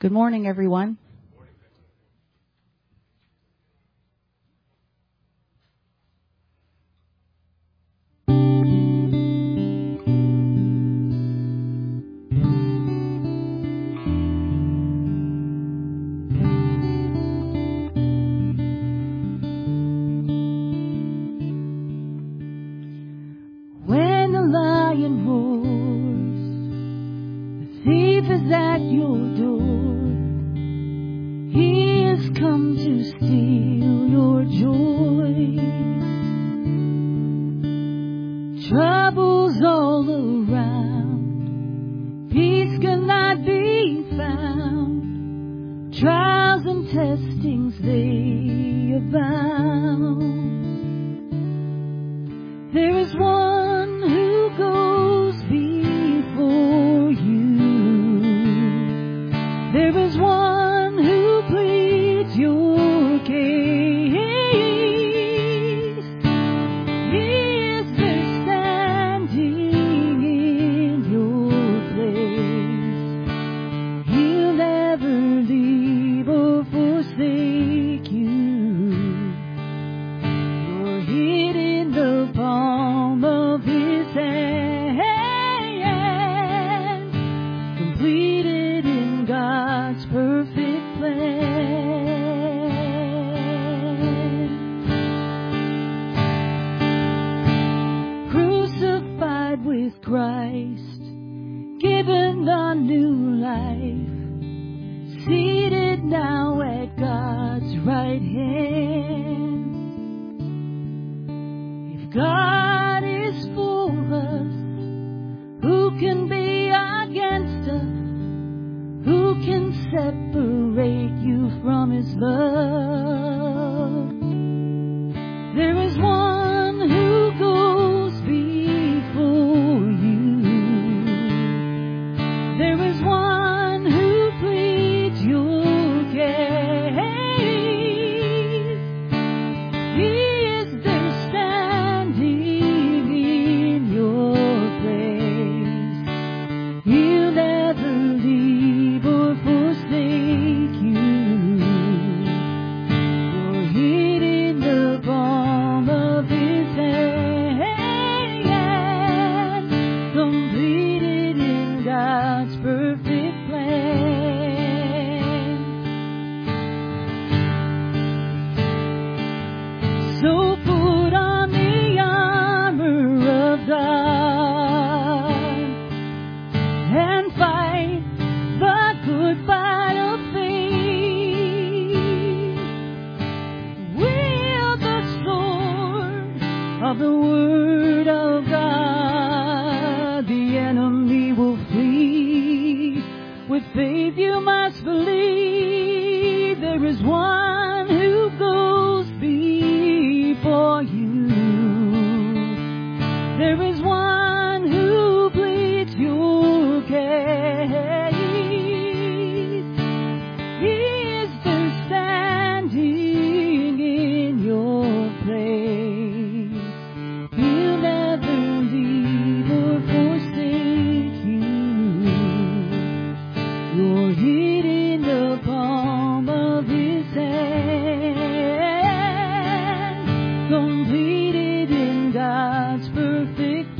Good morning, everyone. When the lion roars, the thief is at your door. He has come to steal your joy. Troubles all around, peace cannot be found. Trials and testings they abound. There is one who goes before you. There is one who pleads your case. He is there standing in your place. He'll never leave or forsake you. You're hid in the palm of his hand, completed in God's perfect plan. Crucified with Christ, given a new life, seated now at God's right hand. If God is for us, who can be against us? Who can separate you from his love? There is one who goes before you. There is one who pleads your case. He is there standing in your place. He'll never leave or forsake you. You're hid in the palm of his hand, completed in God's perfect plan. So put on the armor of God and fight the good fight of faith. Wield the sword of the word of God. The enemy will flee. With faith you must believe. There is one who goes before you. There is one who pleads your case. He is there standing in your place. He'll never leave or forsake you. You're hid in the palm of his hand, completed in God's perfect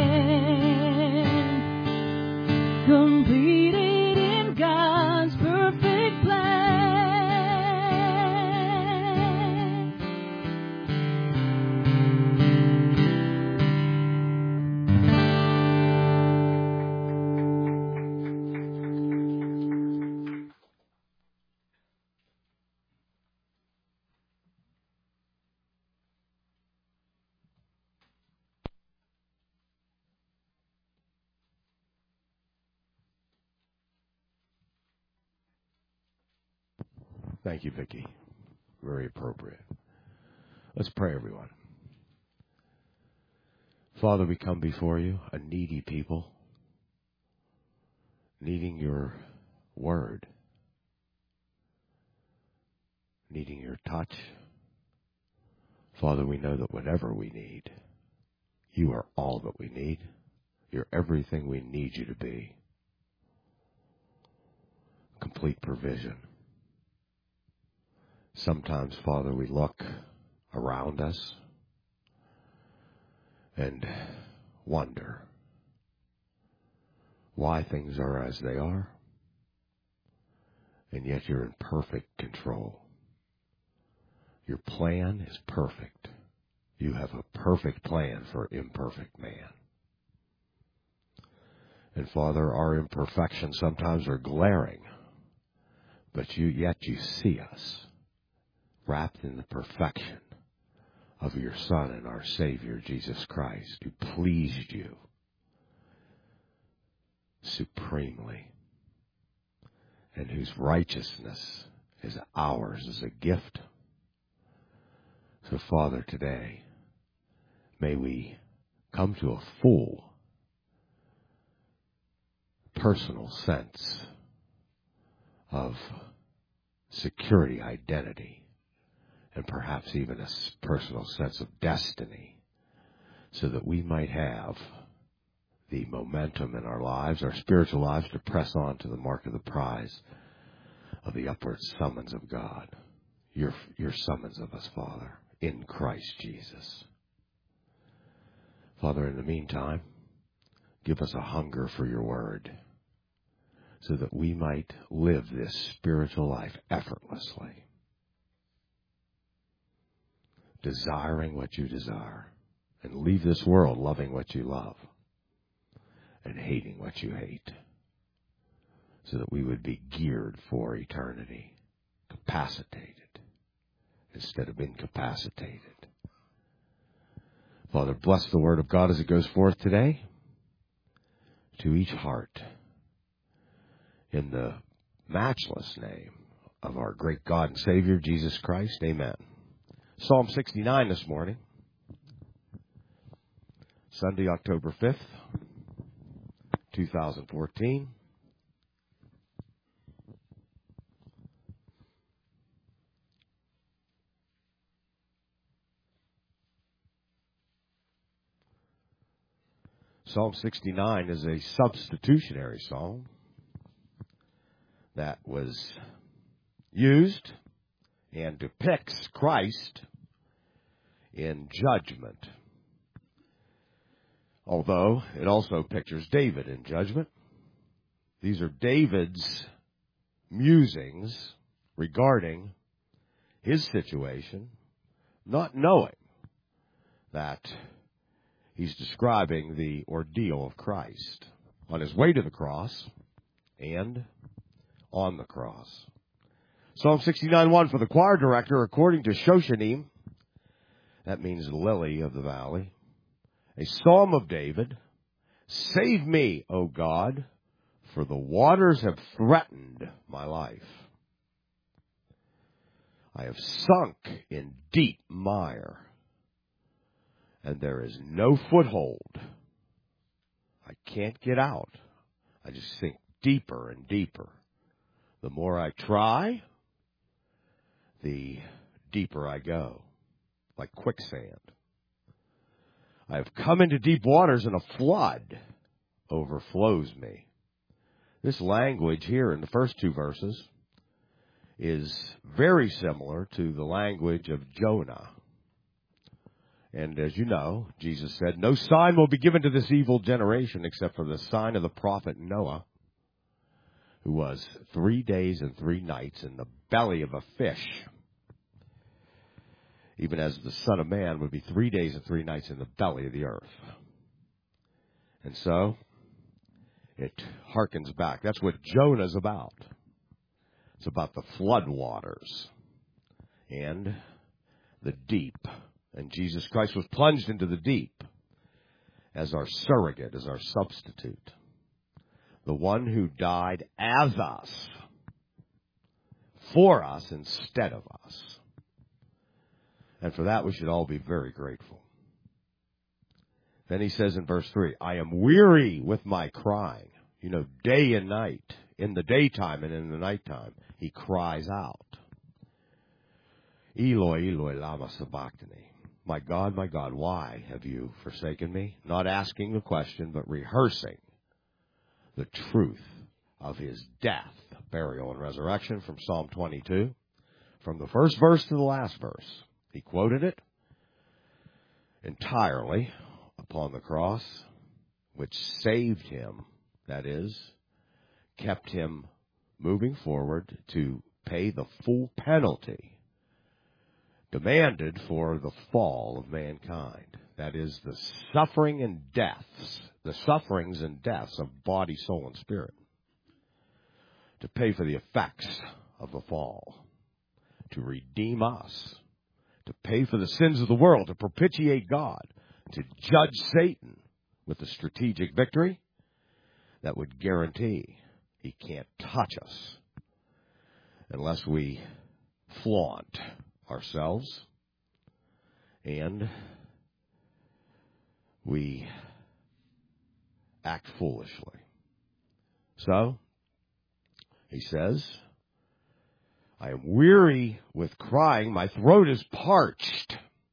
plan. Completed in God's perfect plan. Thank you, Vicki. Very appropriate. Let's pray, everyone. Father, we come before you, a needy people, needing your word, needing your touch. Father, we know that whatever we need, you are all that we need. You're everything we need you to be. complete provision. Sometimes, Father, we look around us and wonder why things are as they are, and yet you're in perfect control. Your plan is perfect. You have a perfect plan for imperfect man. And Father, our imperfections sometimes are glaring, but yet you see us wrapped in the perfection of your Son and our Savior, Jesus Christ, who pleased you supremely, and whose righteousness is ours as a gift. So, Father, today, may we come to a full personal sense of security, identity, and perhaps even a personal sense of destiny, so that we might have the momentum in our lives, our spiritual lives, to press on to the mark of the prize of the upward summons of God. Your summons of us, Father, in Christ Jesus. Father, in the meantime, give us a hunger for your word, so that we might live this spiritual life effortlessly, desiring what you desire, and leave this world loving what you love and hating what you hate, so that we would be geared for eternity, capacitated instead of incapacitated. Father, bless the word of God as it goes forth today to each heart, in the matchless name of our great God and Savior, Jesus Christ. Amen. Psalm 69 this morning, Sunday, October 5th, 2014. Psalm 69 is a substitutionary psalm that was used and depicts Christ in judgment, although it also pictures David in judgment. These are David's musings regarding his situation, not knowing that he's describing the ordeal of Christ on his way to the cross and on the cross. Psalm 69:1 for the choir director, according to Shoshanim, that means lily of the valley, a psalm of David. Save me, O God, for the waters have threatened my life. I have sunk in deep mire, and there is no foothold. I can't get out. I just sink deeper and deeper. The more I try, the deeper I go, like quicksand. I have come into deep waters, and a flood overflows me. This language here in the first two verses is very similar to the language of Jonah. And as you know, Jesus said, no sign will be given to this evil generation except for the sign of the prophet Noah, who was 3 days and 3 nights in the belly of a fish, even as the Son of Man would be 3 days and 3 nights in the belly of the earth. And so, it harkens back. That's what Jonah's about. It's about the floodwaters and the deep. And Jesus Christ was plunged into the deep as our surrogate, as our substitute. The one who died as us, for us instead of us. And for that we should all be very grateful. Then he says in verse 3, I am weary with my crying. You know, day and night, in the daytime and in the nighttime, he cries out. Eloi, Eloi, lama sabachthani. My God, why have you forsaken me? Not asking the question, but rehearsing the truth of his death, burial, and resurrection from Psalm 22, from the first verse to the last verse. He quoted it entirely upon the cross, which saved him, that is, kept him moving forward to pay the full penalty demanded for the fall of mankind. That is, the suffering and deaths, the sufferings and deaths of body, soul, and spirit, to pay for the effects of the fall, to redeem us, to pay for the sins of the world, to propitiate God, to judge Satan with a strategic victory that would guarantee he can't touch us unless we flaunt ourselves and we act foolishly. So, he says, I am weary with crying. My throat is parched.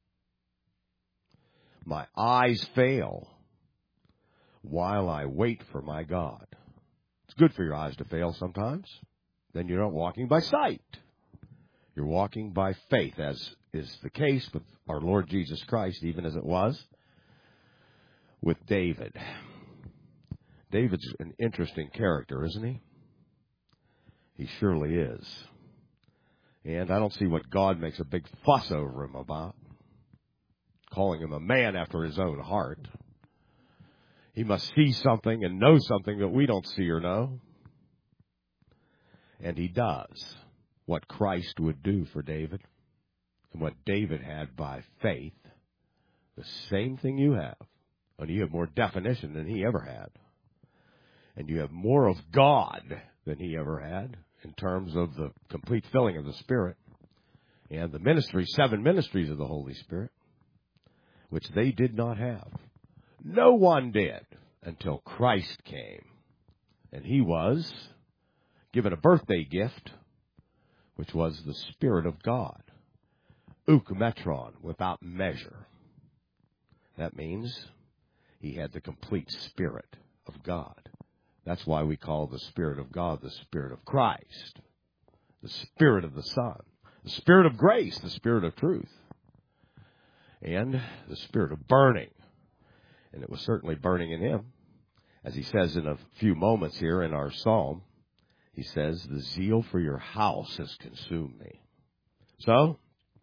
My eyes fail while I wait for my God. It's good for your eyes to fail sometimes. Then you're not walking by sight. You're walking by faith, as is the case with our Lord Jesus Christ, even as it was with David. David's an interesting character, isn't he? He surely is. And I don't see what God makes a big fuss over him about, calling him a man after his own heart. He must see something and know something that we don't see or know. And he does what Christ would do for David and what David had by faith. The same thing you have. And you have more definition than he ever had. And you have more of God than he ever had in terms of the complete filling of the Spirit and the ministry, 7 ministries of the Holy Spirit, which they did not have. No one did until Christ came. And he was given a birthday gift, which was the Spirit of God. Eumetron, without measure. That means he had the complete Spirit of God. That's why we call the Spirit of God the Spirit of Christ, the Spirit of the Son, the Spirit of grace, the Spirit of truth, and the Spirit of burning. And it was certainly burning in him. As he says in a few moments here in our psalm, he says, the zeal for your house has consumed me. So,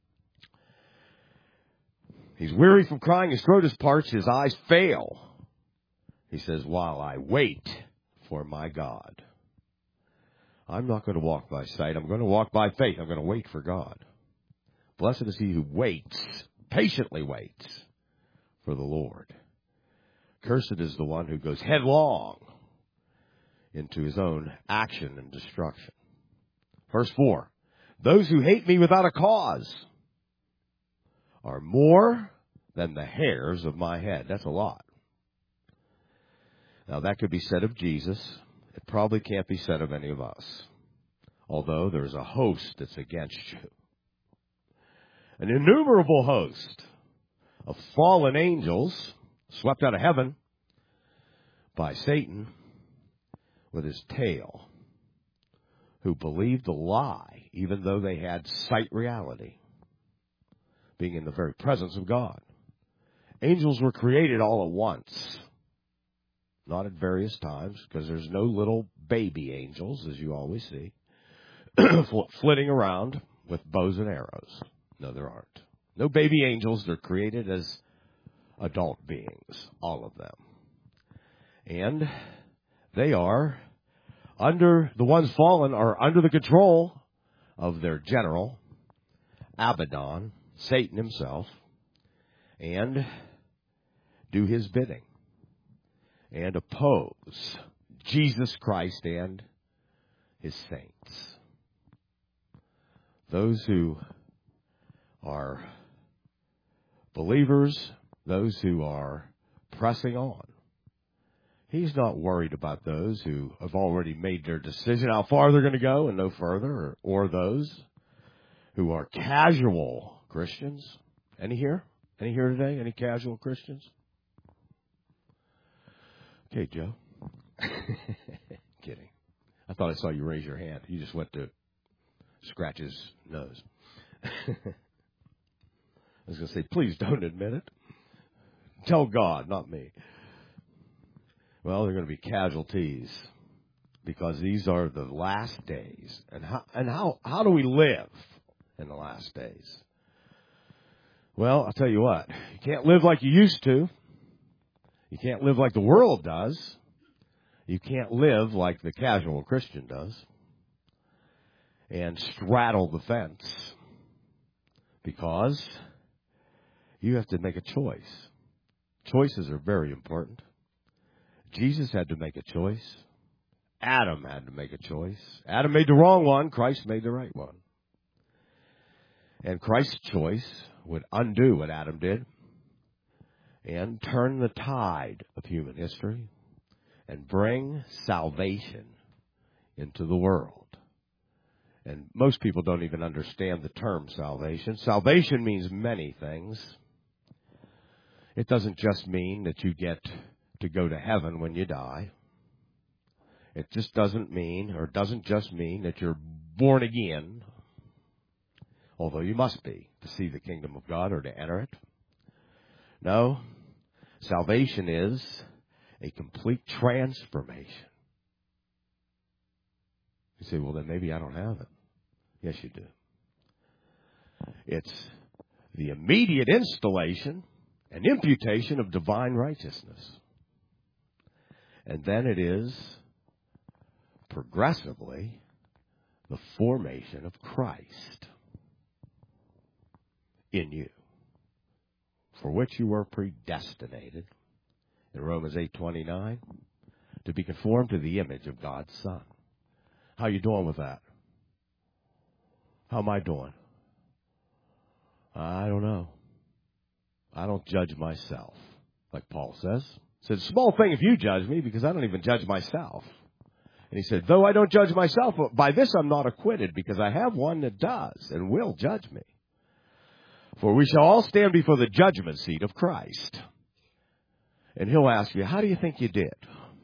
he's weary from crying, his throat is parched, his eyes fail. He says, while I wait for my God. I'm not going to walk by sight. I'm going to walk by faith. I'm going to wait for God. Blessed is he who waits, patiently waits for the Lord. Cursed is the one who goes headlong into his own action and destruction. Verse 4, those who hate me without a cause are more than the hairs of my head. That's a lot. Now, that could be said of Jesus. It probably can't be said of any of us, although there's a host that's against you. An innumerable host of fallen angels swept out of heaven by Satan with his tail, who believed the lie, even though they had sight reality, being in the very presence of God. Angels were created all at once, not at various times, because there's no little baby angels, as you always see, flitting around with bows and arrows. No, there aren't. No baby angels. They're created as adult beings, all of them. And they are the ones fallen are under the control of their general, Abaddon, Satan himself, and do his bidding and oppose Jesus Christ and his saints. Those who are believers, those who are pressing on. He's not worried about those who have already made their decision how far they're going to go and no further, or those who are casual Christians. Any here? Any here today? Any casual Christians? Okay, Joe. Kidding. I thought I saw you raise your hand. You just went to scratch his nose. I was going to say, please don't admit it. Tell God, not me. Well, there are going to be casualties because these are the last days. And how do we live in the last days? Well, I'll tell you what. You can't live like you used to. You can't live like the world does. You can't live like the casual Christian does and straddle the fence because you have to make a choice. Choices are very important. Jesus had to make a choice. Adam had to make a choice. Adam made the wrong one. Christ made the right one. And Christ's choice would undo what Adam did and turn the tide of human history and bring salvation into the world. And most people don't even understand the term salvation. Salvation means many things. It doesn't just mean that you get to go to heaven when you die. It just doesn't just mean that you're born again, although you must be to see the kingdom of God or to enter it. No, salvation is a complete transformation. You say, well, then maybe I don't have it. Yes, you do. It's the immediate installation and imputation of divine righteousness. And then it is progressively the formation of Christ in you, for which you were predestinated, in Romans 8:29, to be conformed to the image of God's Son. How are you doing with that? How am I doing? I don't know. I don't judge myself, like Paul says. He said, small thing if you judge me, because I don't even judge myself. And he said, though I don't judge myself, by this I'm not acquitted, because I have one that does and will judge me. For we shall all stand before the judgment seat of Christ. And he'll ask you, how do you think you did?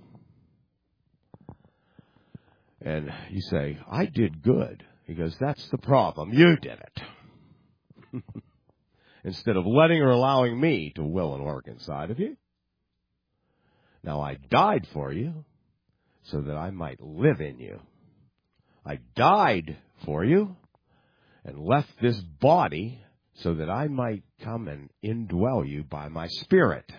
And you say, I did good. He goes, that's the problem. You did it. Instead of letting or allowing me to will and work inside of you. Now, I died for you so that I might live in you. I died for you and left this body so that I might come and indwell you by my Spirit.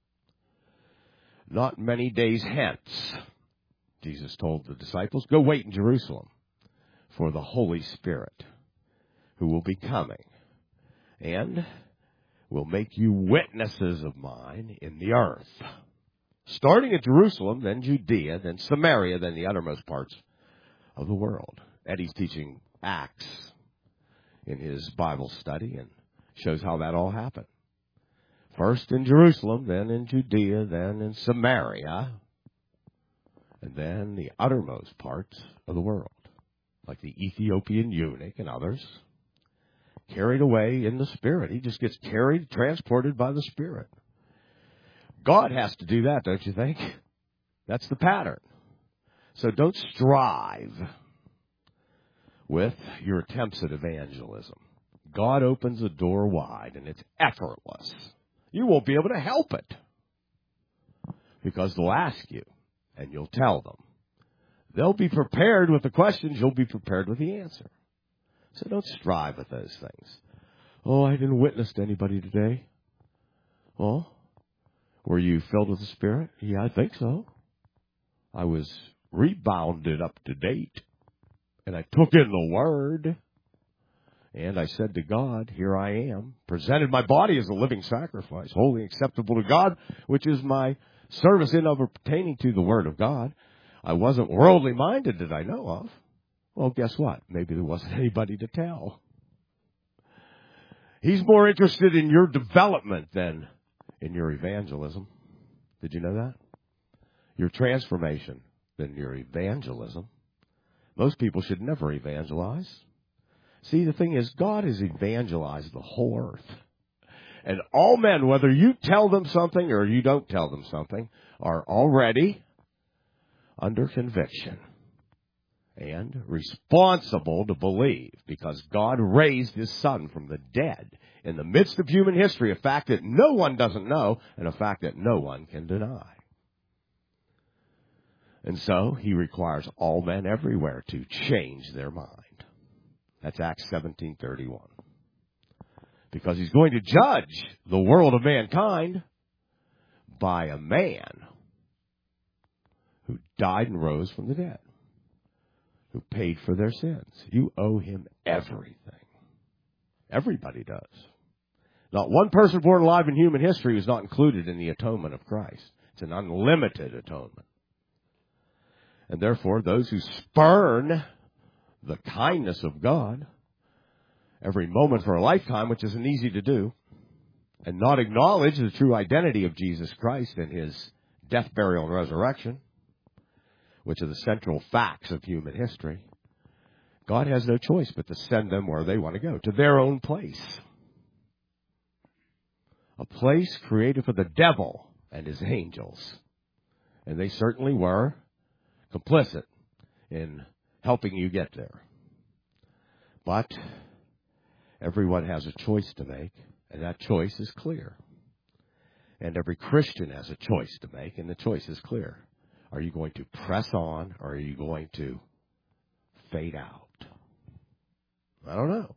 Not many days hence, Jesus told the disciples, go wait in Jerusalem for the Holy Spirit who will be coming and will make you witnesses of mine in the earth. Starting at Jerusalem, then Judea, then Samaria, then the uttermost parts of the world. Eddie's teaching Acts in his Bible study and shows how that all happened. First in Jerusalem, then in Judea, then in Samaria, and then the uttermost parts of the world, like the Ethiopian eunuch and others, carried away in the Spirit. He just gets carried, transported by the Spirit. God has to do that, don't you think? That's the pattern. So don't strive with your attempts at evangelism. God opens the door wide, and it's effortless. You won't be able to help it because they'll ask you, and you'll tell them. They'll be prepared with the questions. You'll be prepared with the answer. So don't strive with those things. Oh, I didn't witness to anybody today. Well, were you filled with the Spirit? Yeah, I think so. I was rebounded up to date, and I took in the Word, and I said to God, here I am, presented my body as a living sacrifice, holy and acceptable to God, which is my service in of pertaining to the Word of God. I wasn't worldly minded that I know of. Well, guess what? Maybe there wasn't anybody to tell. He's more interested in your development than in your evangelism. Did you know that? Your transformation than your evangelism. Most people should never evangelize. See, the thing is, God has evangelized the whole earth. And all men, whether you tell them something or you don't tell them something, are already under conviction. and responsible to believe, because God raised his Son from the dead in the midst of human history, a fact that no one doesn't know and a fact that no one can deny. And so he requires all men everywhere to change their mind. That's Acts 17:31. Because he's going to judge the world of mankind by a man who died and rose from the dead, who paid for their sins. You owe him everything. Everybody does. Not one person born alive in human history is not included in the atonement of Christ. It's an unlimited atonement. And therefore, those who spurn the kindness of God every moment for a lifetime, which isn't easy to do, and not acknowledge the true identity of Jesus Christ and his death, burial, and resurrection, which are the central facts of human history, God has no choice but to send them where they want to go, to their own place. A place created for the devil and his angels. And they certainly were complicit in helping you get there. But everyone has a choice to make, and that choice is clear. And every Christian has a choice to make, and the choice is clear. Are you going to press on, or are you going to fade out? I don't know.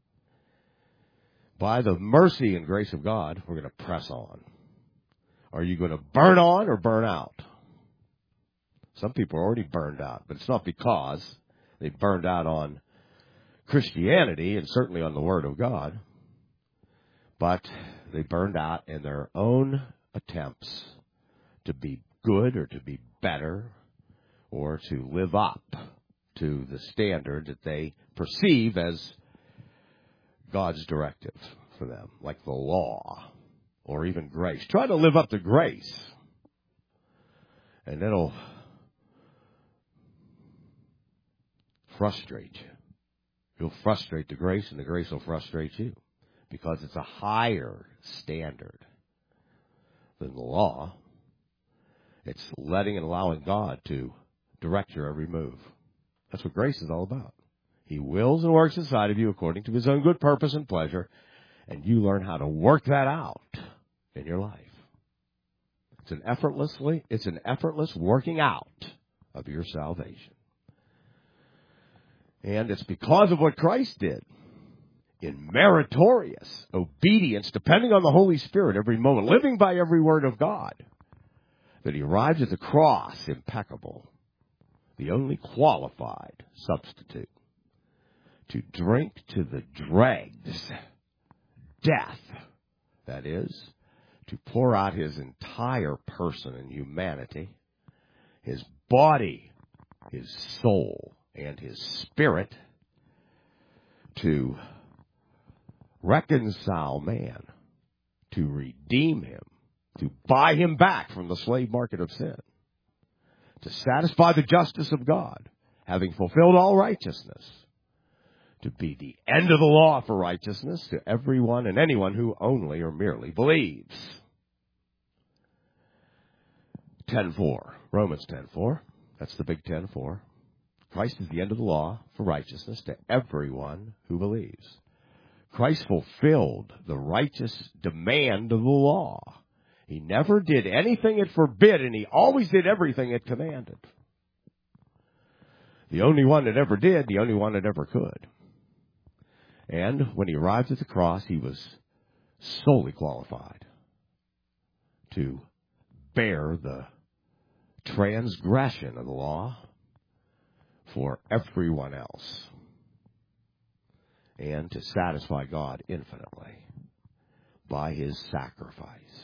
By the mercy and grace of God, we're going to press on. Are you going to burn on or burn out? Some people are already burned out, but it's not because they burned out on Christianity and certainly on the Word of God, but they burned out in their own attempts to be good or to be better or to live up to the standard that they perceive as God's directive for them, like the law or even grace. Try to live up to grace, and it'll frustrate you. You'll frustrate the grace, and the grace will frustrate you, because it's a higher standard than the law. It's letting and allowing God to direct your every move. That's what grace is all about. He wills and works inside of you according to his own good purpose and pleasure, and you learn how to work that out in your life. It's an effortless working out of your salvation. And it's because of what Christ did in meritorious obedience, depending on the Holy Spirit every moment, living by every word of God, that he arrived at the cross impeccable, the only qualified substitute to drink to the dregs death, that is, to pour out his entire person and humanity, his body, his soul, and his spirit, to reconcile man, to redeem him, to buy him back from the slave market of sin, to satisfy the justice of God, having fulfilled all righteousness, to be the end of the law for righteousness to everyone and anyone who only or merely believes. 10:4, Romans 10:4, that's the big 10:4. Christ is the end of the law for righteousness to everyone who believes. Christ fulfilled the righteous demand of the law. He never did anything it forbid, and he always did everything it commanded. The only one that ever did, the only one that ever could. And when he arrived at the cross, he was solely qualified to bear the transgression of the law for everyone else, and to satisfy God infinitely by his sacrifice.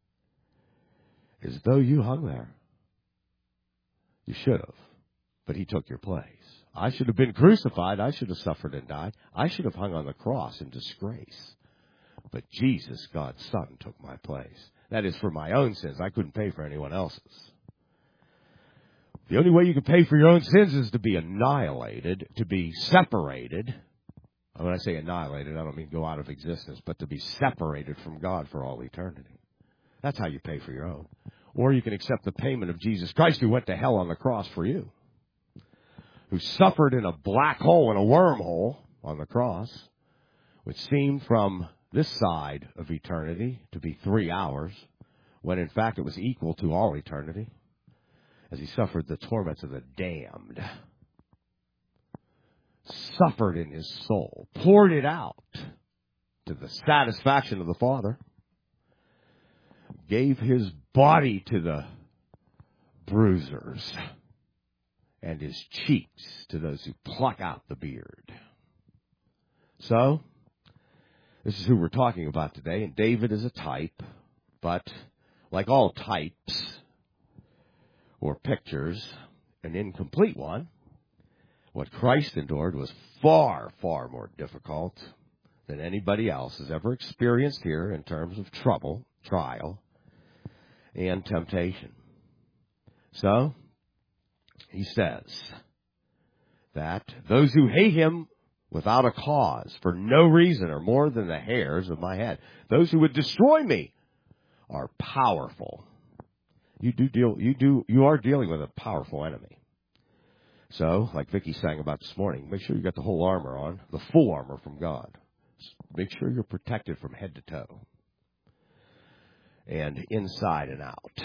As though you hung there. You should have, but he took your place. I should have been crucified. I should have suffered and died. I should have hung on the cross in disgrace. But Jesus, God's Son, took my place. That is for my own sins. I couldn't pay for anyone else's. The only way you can pay for your own sins is to be annihilated, to be separated. When I say annihilated, I don't mean go out of existence, but to be separated from God for all eternity. That's how you pay for your own. Or you can accept the payment of Jesus Christ, who went to hell on the cross for you. who suffered in a black hole, in a wormhole on the cross, which seemed from this side of eternity to be 3 hours, when in fact it was equal to all eternity, as he suffered the torments of the damned, suffered in his soul, poured it out to the satisfaction of the Father, gave his body to the bruisers, and his cheeks to those who pluck out the beard. So, this is who we're talking about today, and David is a type, but like all types or pictures, an incomplete one, what Christ endured was far, far more difficult than anybody else has ever experienced here in terms of trouble, trial, and temptation. So, he says that those who hate him without a cause, for no reason or more than the hairs of my head, those who would destroy me are powerful. You are dealing with a powerful enemy. So, like Vicki sang about this morning, make sure you got the whole armor on, the full armor from God. Make sure you're protected from head to toe and inside and out.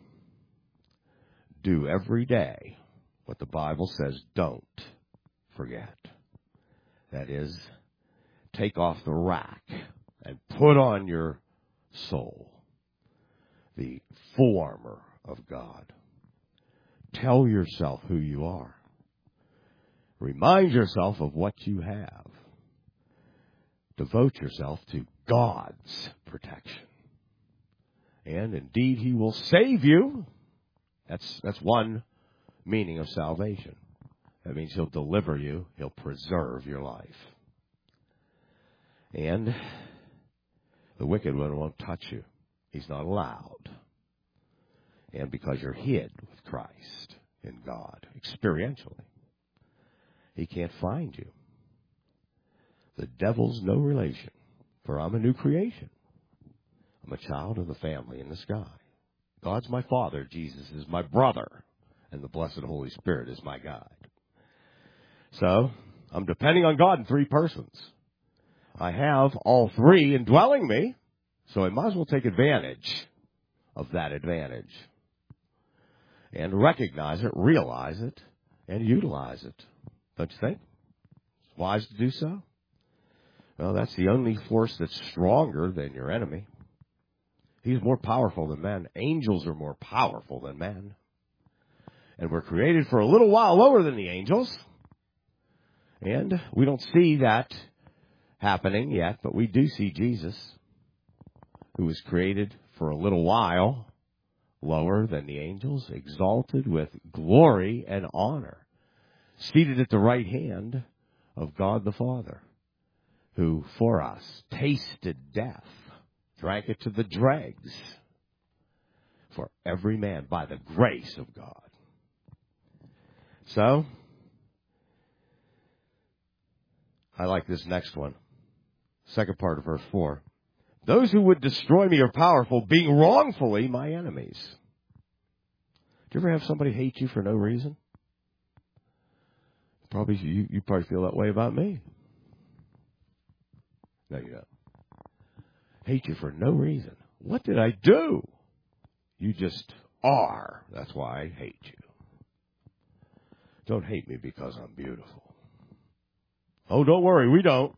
Do every day what the Bible says don't forget. That is, take off the rack and put on your soul the full armor of God. Tell yourself who you are. Remind yourself of what you have. Devote yourself to God's protection. And indeed, he will save you. That's one meaning of salvation. That means he'll deliver you. He'll preserve your life. And the wicked one won't touch you. He's not allowed. And because you're hid with Christ in God, experientially, he can't find you. The devil's no relation, for I'm a new creation. I'm a child of the family in the sky. God's my Father, Jesus is my brother, and the blessed Holy Spirit is my guide. So, I'm depending on God in three persons. I have all three indwelling me, so I might as well take advantage of that advantage. And recognize it, realize it, and utilize it. Don't you think? It's wise to do so. Well, that's the only force that's stronger than your enemy. He's more powerful than men. Angels are more powerful than men. And we're created for a little while lower than the angels. And we don't see that happening yet, but we do see Jesus, who was created for a little while lower than the angels, exalted with glory and honor, seated at the right hand of God the Father, who for us tasted death, drank it to the dregs, for every man by the grace of God. So, I like this next one. Second part of verse 4. Those who would destroy me are powerful, being wrongfully my enemies. Do you ever have somebody hate you for no reason? Probably you probably feel that way about me. No, you don't. Hate you for no reason. What did I do? You just are. That's why I hate you. Don't hate me because I'm beautiful. Oh, don't worry, we don't.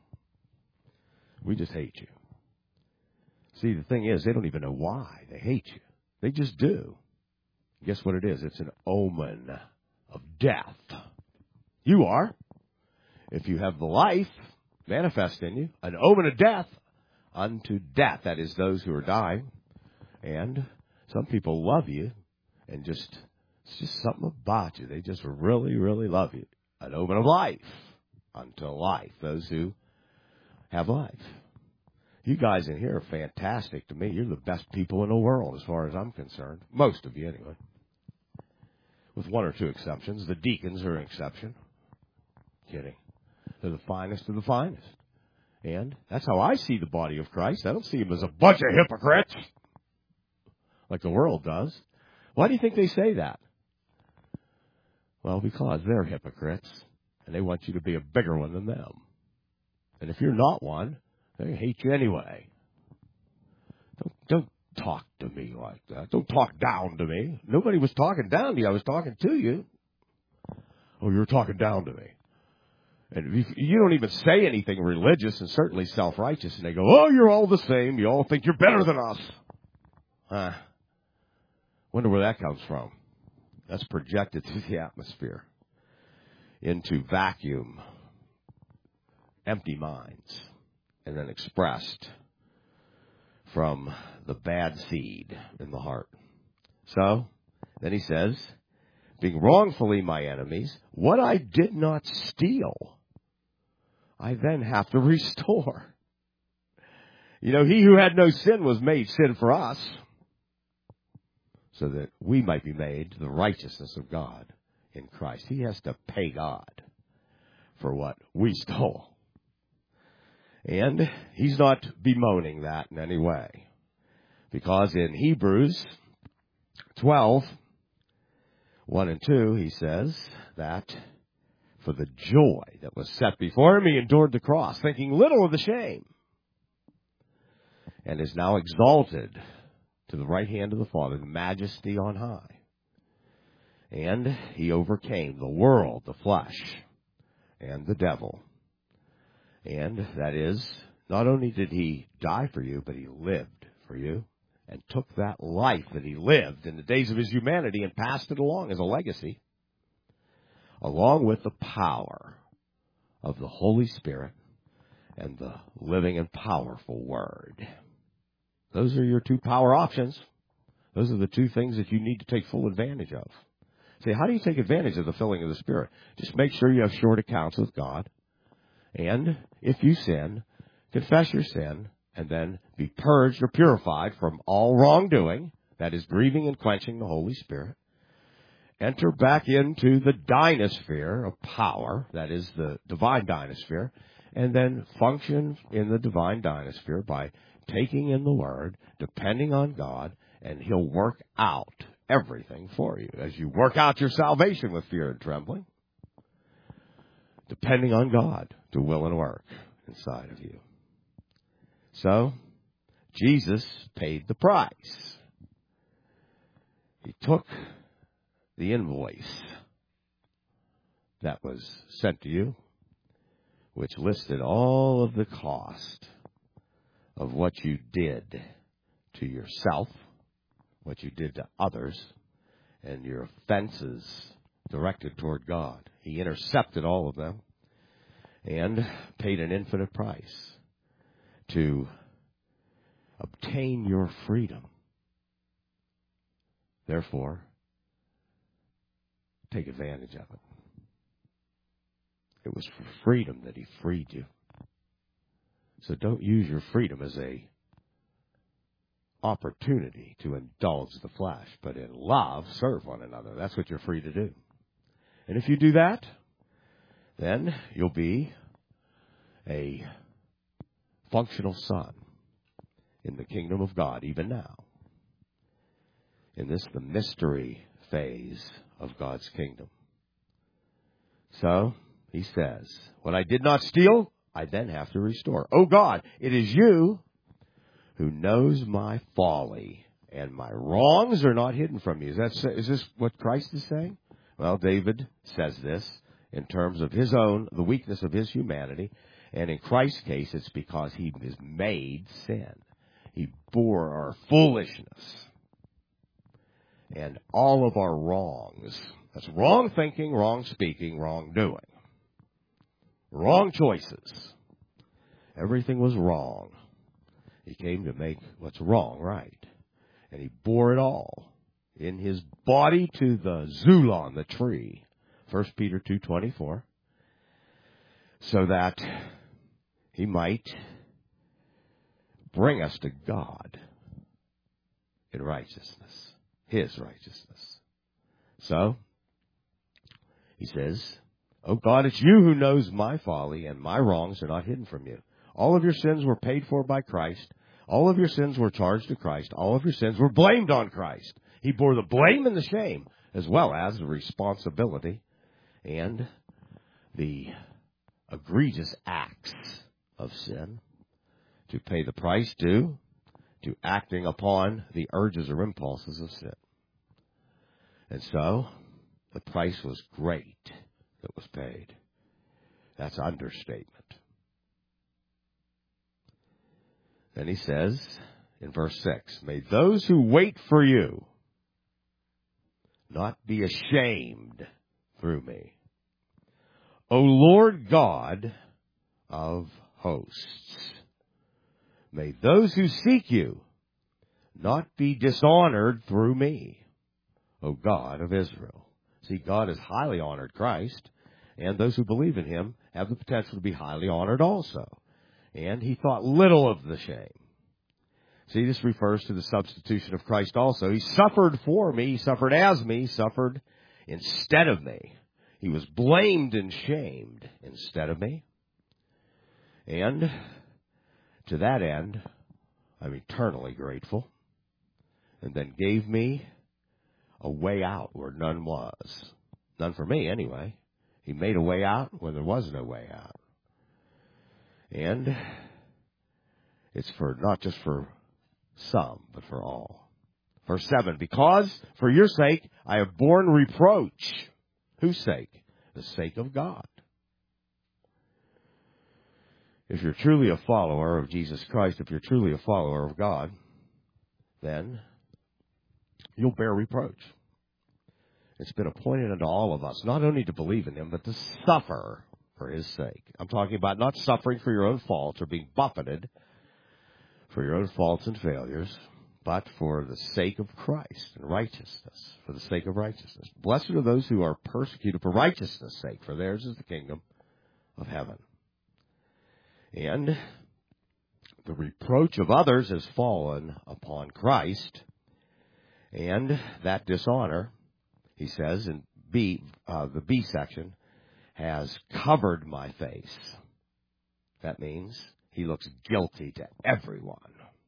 We just hate you. See, the thing is, they don't even know why they hate you. They just do. Guess what it is? It's an omen of death. You are. If you have the life manifest in you, an omen of death unto death. That is, those who are dying. And some people love you and it's just something about you. They just really, really love you. An omen of life unto life. Those who have life. You guys in here are fantastic to me. You're the best people in the world as far as I'm concerned. Most of you, anyway. With one or two exceptions. The deacons are an exception. Kidding. They're the finest of the finest. And that's how I see the body of Christ. I don't see him as a bunch of hypocrites like the world does. Why do you think they say that? Well, because they're hypocrites, and they want you to be a bigger one than them. And if you're not one, they hate you anyway. Don't talk to me like that. Don't talk down to me. Nobody was talking down to you. I was talking to you. Oh, you were talking down to me. And you don't even say anything religious and certainly self-righteous. And they go, oh, you're all the same. You all think you're better than us. Wonder where that comes from. That's projected through the atmosphere into vacuum, empty minds, and then expressed from the bad seed in the heart. So, then he says, being wrongfully my enemies, what I did not steal, I then have to restore. You know, he who had no sin was made sin for us, so that we might be made the righteousness of God in Christ. He has to pay God for what we stole. And he's not bemoaning that in any way. Because in Hebrews 12, 1 and 2, he says that for the joy that was set before him, he endured the cross, thinking little of the shame, and is now exalted to the right hand of the Father, the majesty on high. And he overcame the world, the flesh, and the devil. And that is, not only did he die for you, but he lived for you and took that life that he lived in the days of his humanity and passed it along as a legacy, along with the power of the Holy Spirit and the living and powerful Word. Those are your two power options. Those are the two things that you need to take full advantage of. Say, how do you take advantage of the filling of the Spirit? Just make sure you have short accounts with God. And if you sin, confess your sin, and then be purged or purified from all wrongdoing, that is grieving and quenching the Holy Spirit. Enter back into the dynasphere of power, that is the divine dynasphere, and then function in the divine dynasphere by taking in the Word, depending on God, and He'll work out everything for you as you work out your salvation with fear and trembling, depending on God to will and work inside of you. So, Jesus paid the price. He took the invoice that was sent to you, which listed all of the cost of what you did to yourself, what you did to others, and your offenses directed toward God. He intercepted all of them and paid an infinite price to obtain your freedom. Therefore, take advantage of it. It was for freedom that He freed you. So don't use your freedom as a opportunity to indulge the flesh, but in love, serve one another. That's what you're free to do. And if you do that, then you'll be a functional son in the kingdom of God, even now. In this, the mystery phase of God's kingdom. So, he says, what I did not steal, I then have to restore. Oh God, it is you who knows my folly, and my wrongs are not hidden from you. Is this what Christ is saying? Well, David says this in terms of his own, the weakness of his humanity. And in Christ's case, it's because he is made sin. He bore our foolishness and all of our wrongs. That's wrong thinking, wrong speaking, wrong doing. Wrong choices. Everything was wrong. He came to make what's wrong right. And he bore it all in his body to the Zulon, the tree. 1 Peter 2:24. So that he might bring us to God in righteousness, his righteousness. So, he says, oh God, it's you who knows my folly, and my wrongs are not hidden from you. All of your sins were paid for by Christ. All of your sins were charged to Christ. All of your sins were blamed on Christ. He bore the blame and the shame, as well as the responsibility and the egregious acts of sin, to pay the price due to acting upon the urges or impulses of sin. And so, the price was great that was paid. That's understatement. Then he says in verse 6, may those who wait for you not be ashamed through me. O Lord God of hosts, may those who seek you not be dishonored through me, O God of Israel. See, God has highly honored Christ, and those who believe in him have the potential to be highly honored also. And he thought little of the shame. See, this refers to the substitution of Christ also. He suffered for me, he suffered as me, he suffered instead of me. He was blamed and shamed instead of me. And to that end, I'm eternally grateful. And then gave me a way out where none was. None for me, anyway. He made a way out when there was no way out. And it's for not just for some, but for all. Verse 7, because for your sake I have borne reproach. Whose sake? The sake of God. If you're truly a follower of Jesus Christ, if you're truly a follower of God, then you'll bear reproach. It's been appointed unto all of us, not only to believe in him, but to suffer for his sake. I'm talking about not suffering for your own faults or being buffeted for your own faults and failures, but for the sake of Christ and righteousness, for the sake of righteousness. Blessed are those who are persecuted for righteousness' sake, for theirs is the kingdom of heaven. And the reproach of others has fallen upon Christ, and that dishonor, he says in the B section, has covered my face. That means he looks guilty to everyone.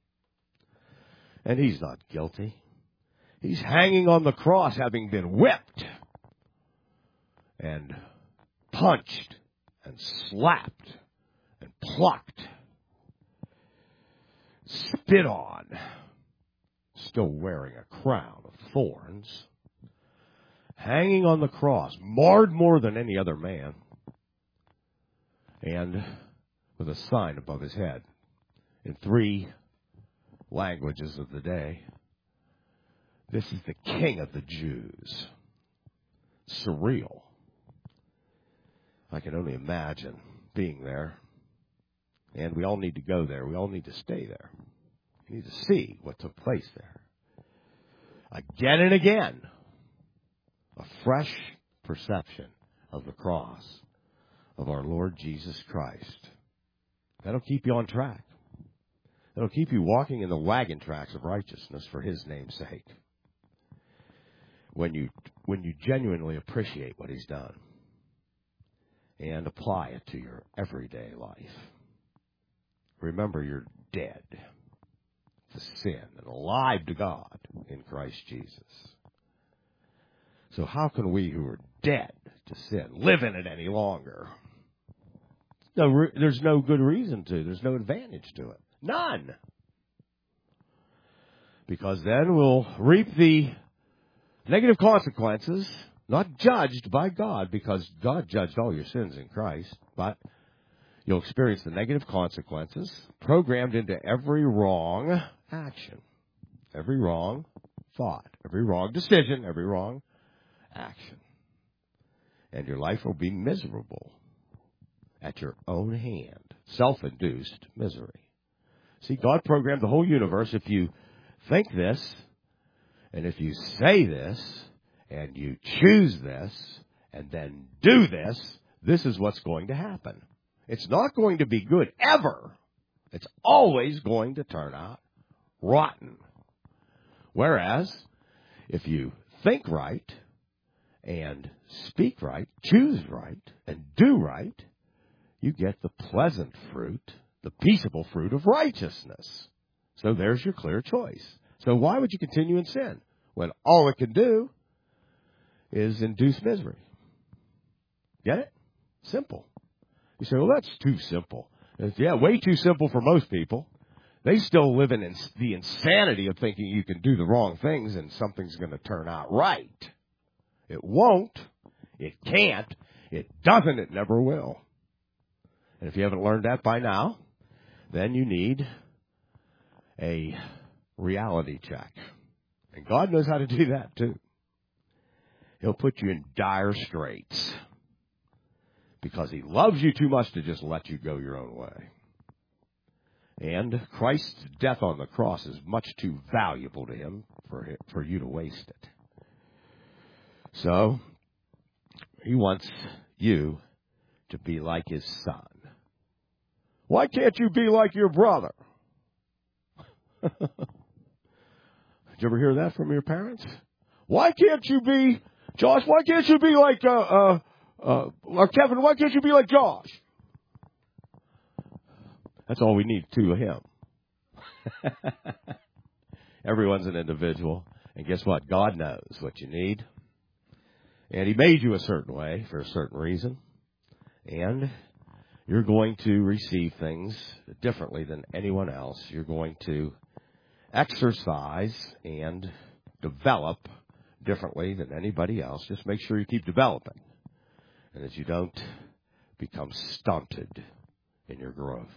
And he's not guilty. He's hanging on the cross having been whipped and punched and slapped and plucked, spit on, still wearing a crown of thorns, hanging on the cross, marred more than any other man, and with a sign above his head in 3 languages of the day. This is the King of the Jews. Surreal. I can only imagine being there. And we all need to go there. We all need to stay there. We need to see what took place there. Again and again, a fresh perception of the cross of our Lord Jesus Christ. That'll keep you on track. That'll keep you walking in the wagon tracks of righteousness for his name's sake. When you genuinely appreciate what he's done and apply it to your everyday life. Remember, you're dead to sin and alive to God in Christ Jesus. So how can we who are dead to sin live in it any longer? No, there's no good reason to. There's no advantage to it. None. Because then we'll reap the negative consequences, not judged by God, because God judged all your sins in Christ, but you'll experience the negative consequences programmed into every wrong action, every wrong thought, every wrong decision, every wrong action. And your life will be miserable at your own hand, self-induced misery. See, God programmed the whole universe. If you think this, and if you say this, and you choose this, and then do this, this is what's going to happen. It's not going to be good, ever. It's always going to turn out rotten. Whereas, if you think right, and speak right, choose right, and do right, you get the pleasant fruit, the peaceable fruit of righteousness. So there's your clear choice. So why would you continue in sin when all it can do is induce misery? Get it? Simple. You say, well, that's too simple. Yeah, way too simple for most people. They still live in the insanity of thinking you can do the wrong things and something's going to turn out right. It won't. It can't. It doesn't. It never will. And if you haven't learned that by now, then you need a reality check. And God knows how to do that too. He'll put you in dire straits because He loves you too much to just let you go your own way. And Christ's death on the cross is much too valuable to Him for you to waste it. So, He wants you to be like His Son. Why can't you be like your brother? Did you ever hear that from your parents? Why can't you be, Josh, why can't you be like, or Kevin, why can't you be like Josh? That's all we need, two of him. Everyone's an individual. And guess what? God knows what you need. And He made you a certain way for a certain reason. And you're going to receive things differently than anyone else. You're going to exercise and develop differently than anybody else. Just make sure you keep developing. And that you don't become stunted in your growth.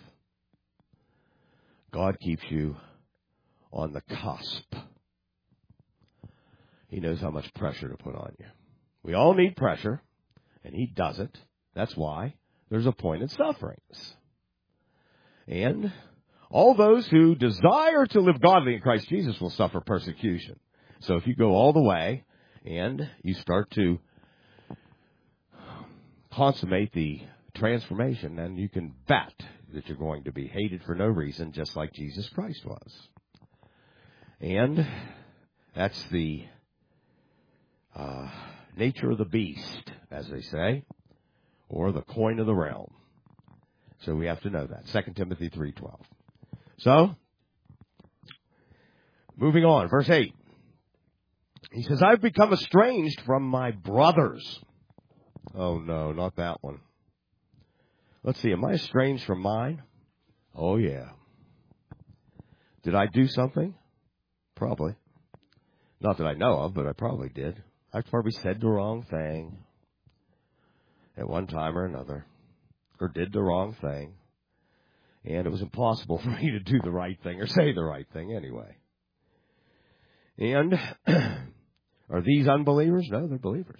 God keeps you on the cusp. He knows how much pressure to put on you. We all need pressure, and He doesn't. That's why there's appointed sufferings. And all those who desire to live godly in Christ Jesus will suffer persecution. So if you go all the way and you start to consummate the transformation, then you can bet that you're going to be hated for no reason, just like Jesus Christ was. And that's the nature of the beast, as they say, or the coin of the realm. So we have to know that. 2 Timothy 3:12. So, moving on, verse 8. He says, I've become estranged from my brothers. Oh, no, not that one. Let's see, am I estranged from mine? Oh, yeah. Did I do something? Probably. Not that I know of, but I probably did. I probably said the wrong thing at one time or another, or did the wrong thing, and it was impossible for me to do the right thing or say the right thing anyway. And are these unbelievers? No, they're believers.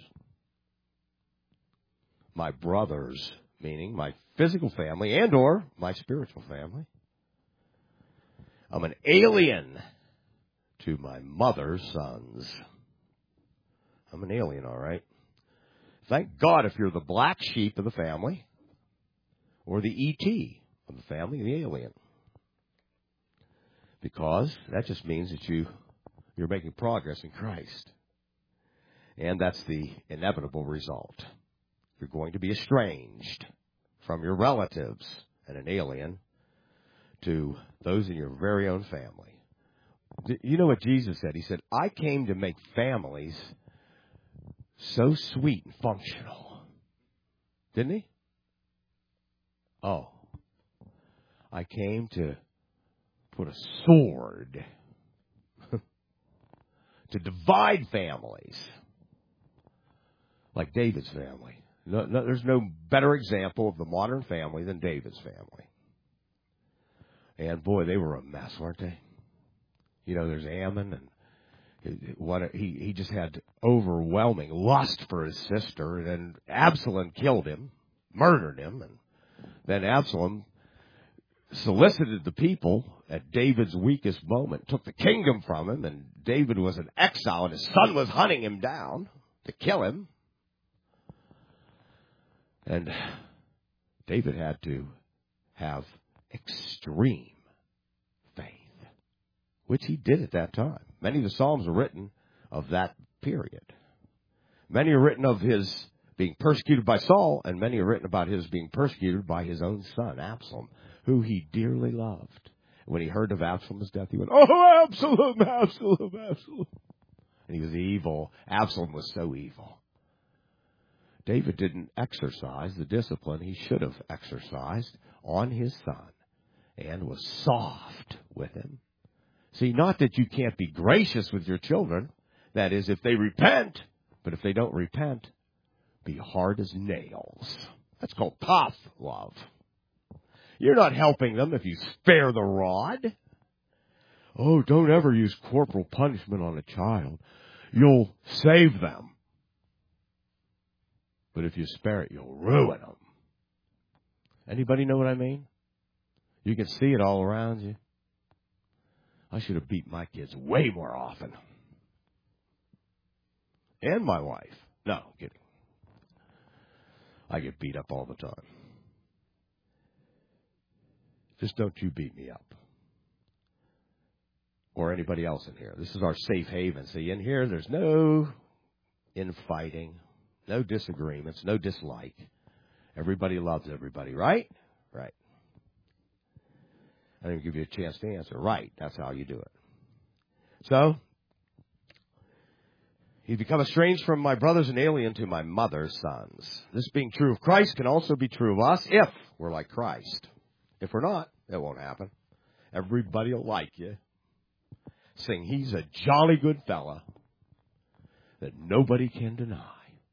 My brothers, meaning my physical family and or my spiritual family. I'm an alien to my mother's sons. I'm an alien, all right. Thank God if you're the black sheep of the family or the E.T. of the family, the alien. Because that just means that you're making progress in Christ. And that's the inevitable result. You're going to be estranged from your relatives and an alien to those in your very own family. You know what Jesus said? He said, I came to make families so sweet and functional. Didn't He? Oh. I came to put a sword to divide families like David's family. No, there's no better example of the modern family than David's family. And boy, they were a mess, weren't they? You know, there's Ammon, and he just had overwhelming lust for his sister, and then Absalom killed him, murdered him, and then Absalom solicited the people at David's weakest moment, took the kingdom from him, and David was in exile, and his son was hunting him down to kill him. And David had to have extreme faith, which he did at that time. Many of the Psalms are written of that period. Many are written of his being persecuted by Saul, and many are written about his being persecuted by his own son, Absalom, who he dearly loved. When he heard of Absalom's death, he went, oh, Absalom, Absalom, Absalom. And he was evil. Absalom was so evil. David didn't exercise the discipline he should have exercised on his son and was soft with him. See, not that you can't be gracious with your children. That is, if they repent. But if they don't repent, be hard as nails. That's called tough love. You're not helping them if you spare the rod. Oh, don't ever use corporal punishment on a child. You'll save them. But if you spare it, you'll ruin them. Anybody know what I mean? You can see it all around you. I should have beat my kids way more often. And my wife. No, I'm kidding. I get beat up all the time. Just don't you beat me up. Or anybody else in here. This is our safe haven. See, in here, there's no infighting, no disagreements, no dislike. Everybody loves everybody, right? Right. I didn't give you a chance to answer. Right. That's how you do it. So, he become estranged from my brothers and alien to my mother's sons. This being true of Christ can also be true of us if we're like Christ. If we're not, it won't happen. Everybody will like you. Sing, he's a jolly good fella that nobody can deny.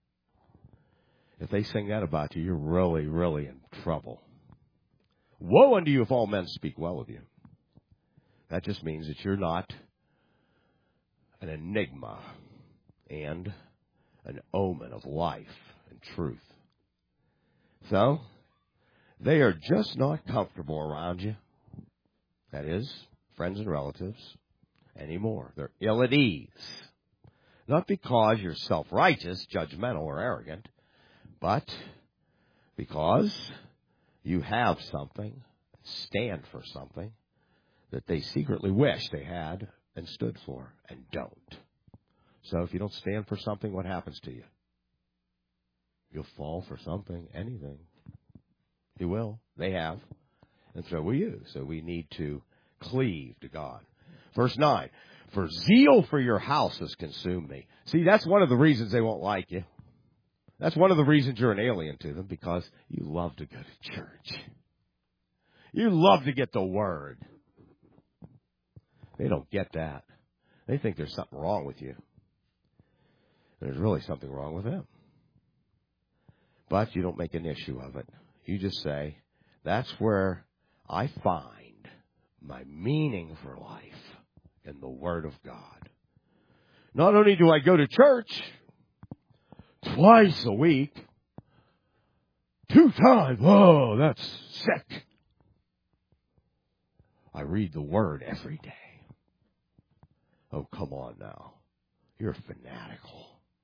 If they sing that about you, you're really, really in trouble. Woe unto you if all men speak well of you. That just means that you're not an enigma and an omen of life and truth. So, they are just not comfortable around you. That is, friends and relatives anymore. They're ill at ease. Not because you're self-righteous, judgmental, or arrogant, but because you have something, stand for something that they secretly wish they had and stood for and don't. So if you don't stand for something, what happens to you? You'll fall for something, anything. You will. They have. And so will you. So we need to cleave to God. Verse 9, for zeal for your house has consumed me. See, that's one of the reasons they won't like you. That's one of the reasons you're an alien to them, because you love to go to church. You love to get the word. They don't get that. They think there's something wrong with you. There's really something wrong with them. But you don't make an issue of it. You just say, that's where I find my meaning for life in the Word of God. Not only do I go to church twice a week, 2 times, whoa, that's sick. I read the Word every day. Oh, come on now. You're fanatical.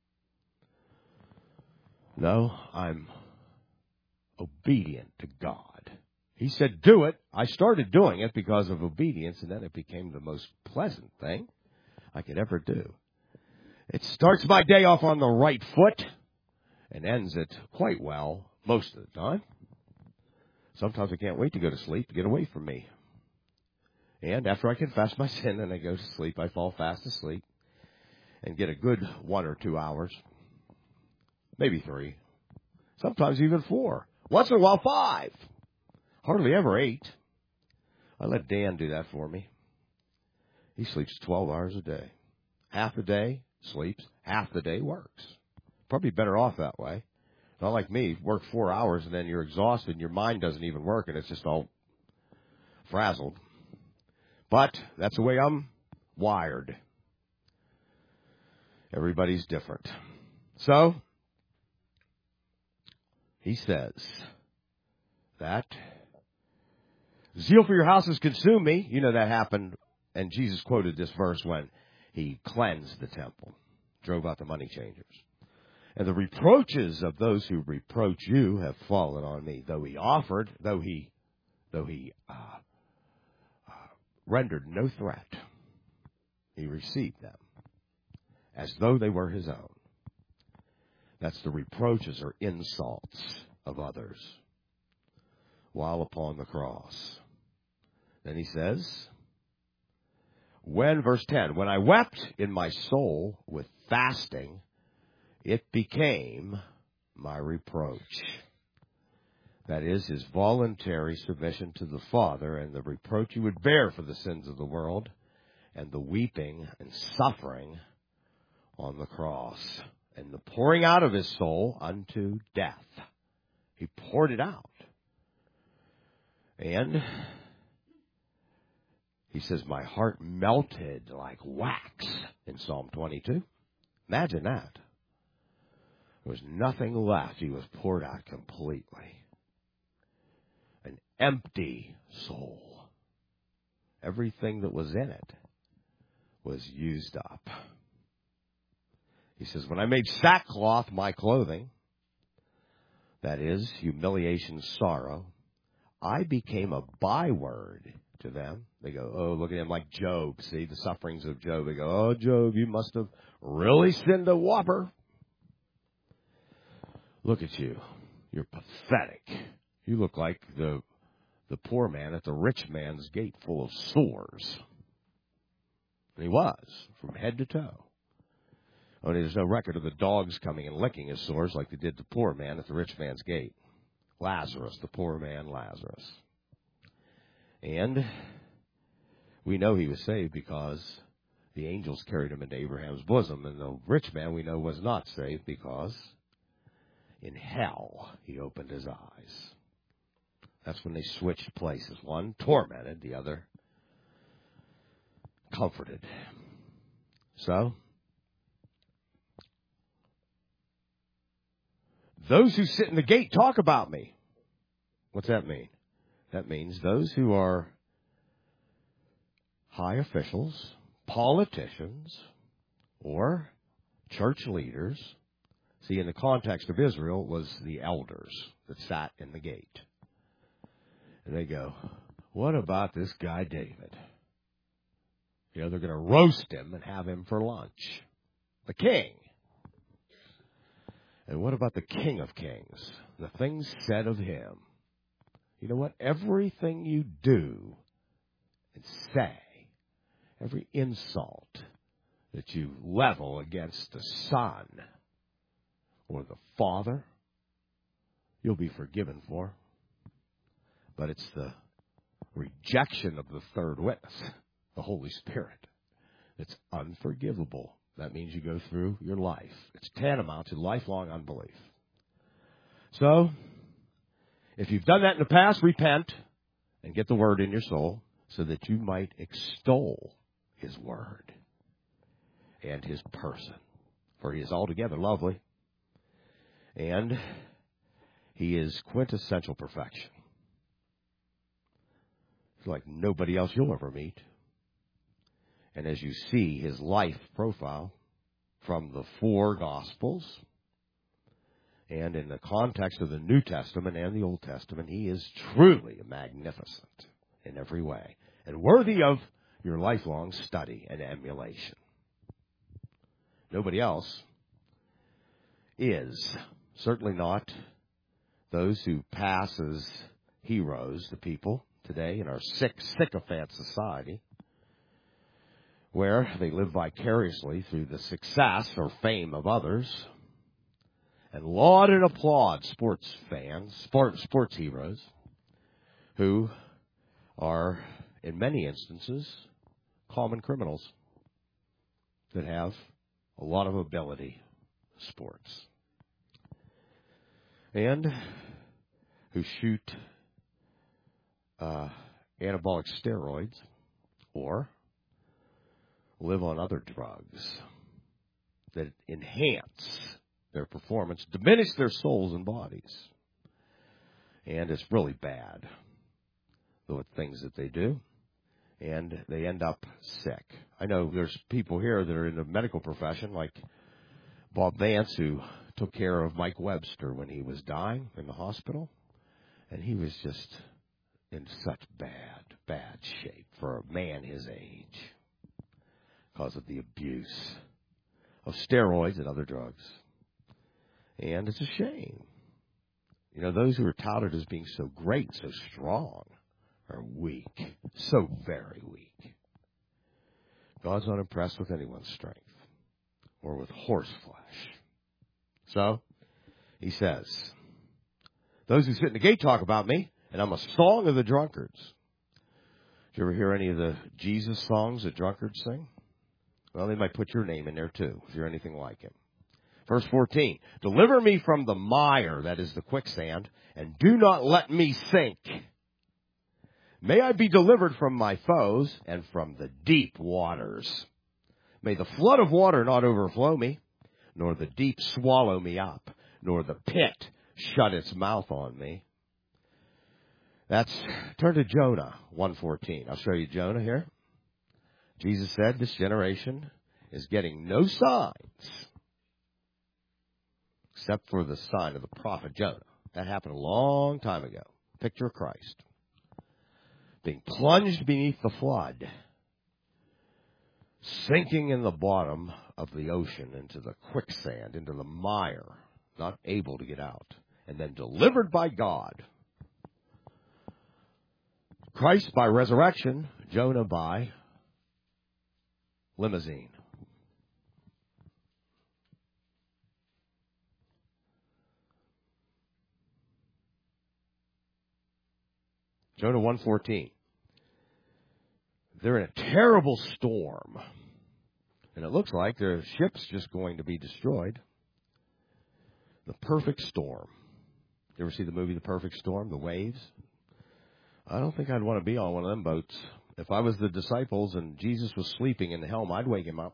No, I'm obedient to God. He said, do it. I started doing it because of obedience, and then it became the most pleasant thing I could ever do. It starts my day off on the right foot and ends it quite well most of the time. Sometimes I can't wait to go to sleep to get away from me. And after I confess my sin and I go to sleep, I fall fast asleep and get a good 1 or 2 hours, maybe 3, sometimes even 4. Once in a while, 5. Hardly ever 8. I let Dan do that for me. He sleeps 12 hours a day. Half the day sleeps, half the day works. Probably better off that way. Not like me, work 4 hours and then you're exhausted and your mind doesn't even work and it's just all frazzled. But that's the way I'm wired. Everybody's different. So, he says that zeal for your house has consumed me. You know that happened, and Jesus quoted this verse when he cleansed the temple, drove out the money changers. And the reproaches of those who reproach you have fallen on me. Though he rendered no threat, he received them as though they were his own. That's the reproaches or insults of others while upon the cross. Then he says, verse 10, when I wept in my soul with fasting, it became my reproach. That is, his voluntary submission to the Father and the reproach he would bear for the sins of the world and the weeping and suffering on the cross and the pouring out of his soul unto death. He poured it out. And he says, my heart melted like wax in Psalm 22. Imagine that. There was nothing left. He was poured out completely. An empty soul. Everything that was in it was used up. He says, when I made sackcloth my clothing, that is, humiliation, sorrow, I became a byword to them. They go, oh, look at him like Job. See, the sufferings of Job. They go, oh, Job, you must have really sinned a whopper. Look at you. You're pathetic. You look like the poor man at the rich man's gate full of sores. And he was, from head to toe. Only there's no record of the dogs coming and licking his sores like they did the poor man at the rich man's gate. Lazarus, the poor man Lazarus. And we know he was saved because the angels carried him into Abraham's bosom. And the rich man we know was not saved because in hell he opened his eyes. That's when they switched places. One tormented, the other comforted. So, those who sit in the gate talk about me. What's that mean? That means those who are high officials, politicians, or church leaders. See, in the context of Israel, it was the elders that sat in the gate. And they go, what about this guy David? You know, they're going to roast him and have him for lunch. The king. And what about the King of Kings? The things said of him. You know what? Everything you do and say, every insult that you level against the Son or the Father, you'll be forgiven for. But it's the rejection of the third witness, the Holy Spirit, that's unforgivable. That means you go through your life. It's tantamount to lifelong unbelief. So, if you've done that in the past, repent and get the word in your soul so that you might extol his word and his person. For he is altogether lovely. And he is quintessential perfection. It's like nobody else you'll ever meet. And as you see his life profile from the four Gospels, and in the context of the New Testament and the Old Testament, he is truly magnificent in every way and worthy of your lifelong study and emulation. Nobody else is. Certainly not those who pass as heroes to people today in our sycophant society, where they live vicariously through the success or fame of others and laud and applaud sports fans, sports heroes, who are, in many instances, common criminals that have a lot of ability in sports and who shoot anabolic steroids or live on other drugs that enhance their performance, diminish their souls and bodies. And it's really bad, the things that they do. And they end up sick. I know there's people here that are in the medical profession, like Bob Vance, who took care of Mike Webster when he was dying in the hospital. And he was just in such bad shape for a man his age because of the abuse of steroids and other drugs. And it's a shame. You know, those who are touted as being so great, so strong, are weak, so very weak. God's not impressed with anyone's strength or with horse flesh. So, He says, those who sit in the gate talk about me, and I'm a song of the drunkards. Did you ever hear any of the Jesus songs that drunkards sing? Well, they might put your name in there too, if you're anything like him. Verse 14, deliver me from the mire, that is the quicksand, and do not let me sink. May I be delivered from my foes and from the deep waters. May the flood of water not overflow me, nor the deep swallow me up, nor the pit shut its mouth on me. Turn to Jonah 1:14. I'll show you Jonah here. Jesus said this generation is getting no signs except for the sign of the prophet Jonah. That happened a long time ago. Picture of Christ being plunged beneath the flood, sinking in the bottom of the ocean into the quicksand, into the mire, not able to get out, and then delivered by God. Christ by resurrection, Jonah by limousine. Jonah 1:14. They're in a terrible storm, and it looks like their ship's just going to be destroyed. The perfect storm. You ever see the movie The Perfect Storm, the waves? I don't think I'd want to be on one of them boats. If I was the disciples and Jesus was sleeping in the helm, I'd wake him up.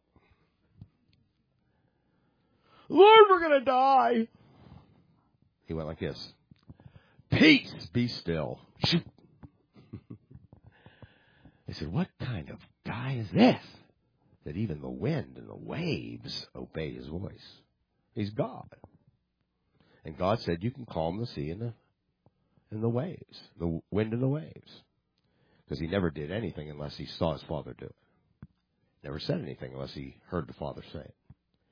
Lord, we're going to die. He went like this. Peace, be still. They said, what kind of guy is this? That even the wind and the waves obey his voice. He's God. And God said, you can calm the sea and the waves, the wind and the waves. Because he never did anything unless he saw his Father do it. Never said anything unless he heard the Father say it.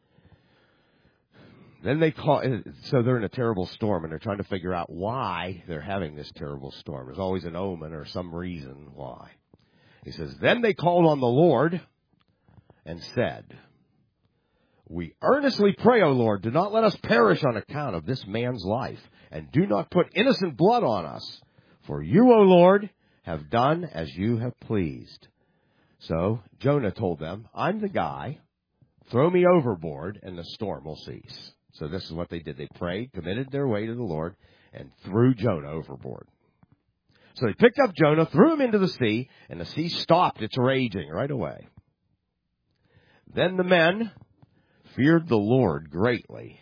Then so they're in a terrible storm, and they're trying to figure out why they're having this terrible storm. There's always an omen or some reason why. He says, then they called on the Lord and said, we earnestly pray, O Lord, do not let us perish on account of this man's life, and do not put innocent blood on us. For you, O Lord, have done as you have pleased. So Jonah told them, I'm the guy. Throw me overboard, and the storm will cease. So this is what they did. They prayed, committed their way to the Lord, and threw Jonah overboard. So they picked up Jonah, threw him into the sea, and the sea stopped its raging right away. Then the men feared the Lord greatly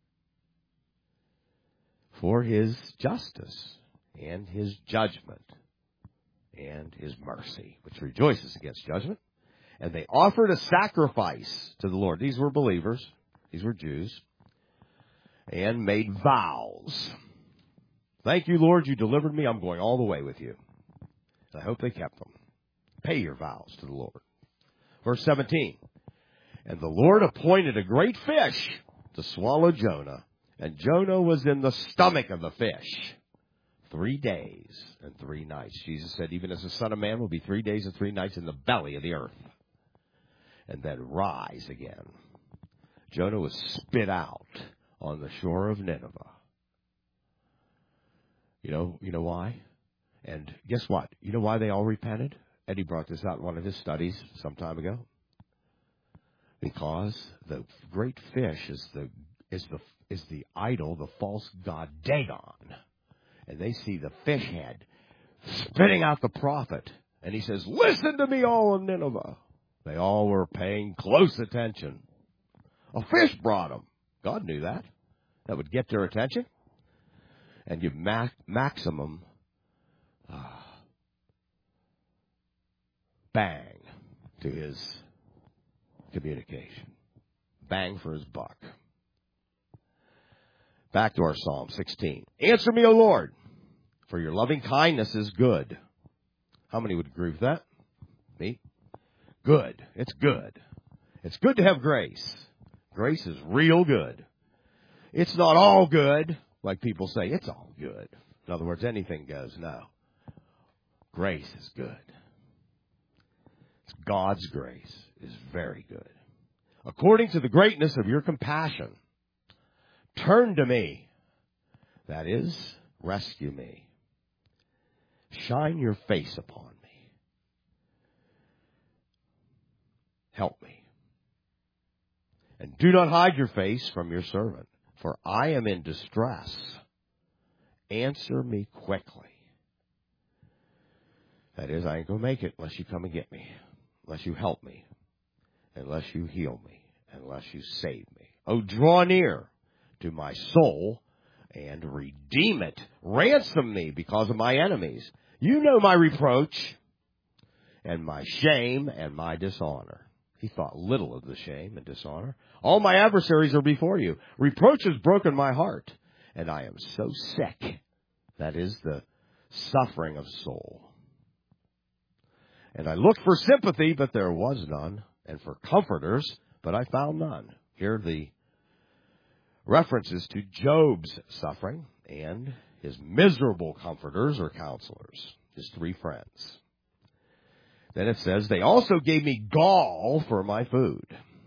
for his justice and his judgment and his mercy, which rejoices against judgment. And they offered a sacrifice to the Lord. These were believers. These were Jews. And made vows. Thank you, Lord, you delivered me. I'm going all the way with you. I hope they kept them. Pay your vows to the Lord. Verse 17. And the Lord appointed a great fish to swallow Jonah. And Jonah was in the stomach of the fish 3 days and 3 nights. Jesus said, even as the Son of Man will be 3 days and 3 nights in the belly of the earth. And then rise again. Jonah was spit out on the shore of Nineveh. You know why? And guess what? You know why they all repented? Eddie brought this out in one of his studies some time ago. Because the great fish is the idol, the false god Dagon. And they see the fish head spitting out the prophet. And he says, listen to me, all of Nineveh. They all were paying close attention. A fish brought them. God knew that. That would get their attention. And give maximum bang to his communication. Bang for his buck. Back to our Psalm 16. Answer me, O Lord, for your loving kindness is good. How many would agree with that? Me? Good. It's good. It's good to have grace. Grace is real good. It's not all good, like people say. It's all good. In other words, anything goes. No. Grace is good. It's God's grace is very good. According to the greatness of your compassion, turn to me. That is, rescue me. Shine your face upon me. Help me. And do not hide your face from your servant, for I am in distress. Answer me quickly. That is, I ain't going to make it unless you come and get me, unless you help me, unless you heal me, unless you save me. Oh, draw near to my soul and redeem it. Ransom me because of my enemies. You know my reproach and my shame and my dishonor. He thought little of the shame and dishonor. All my adversaries are before you. Reproach has broken my heart, and I am so sick. That is the suffering of soul. And I looked for sympathy, but there was none, and for comforters, but I found none. Here are the references to Job's suffering and his miserable comforters or counselors, his three friends. Then it says, they also gave me gall for my food.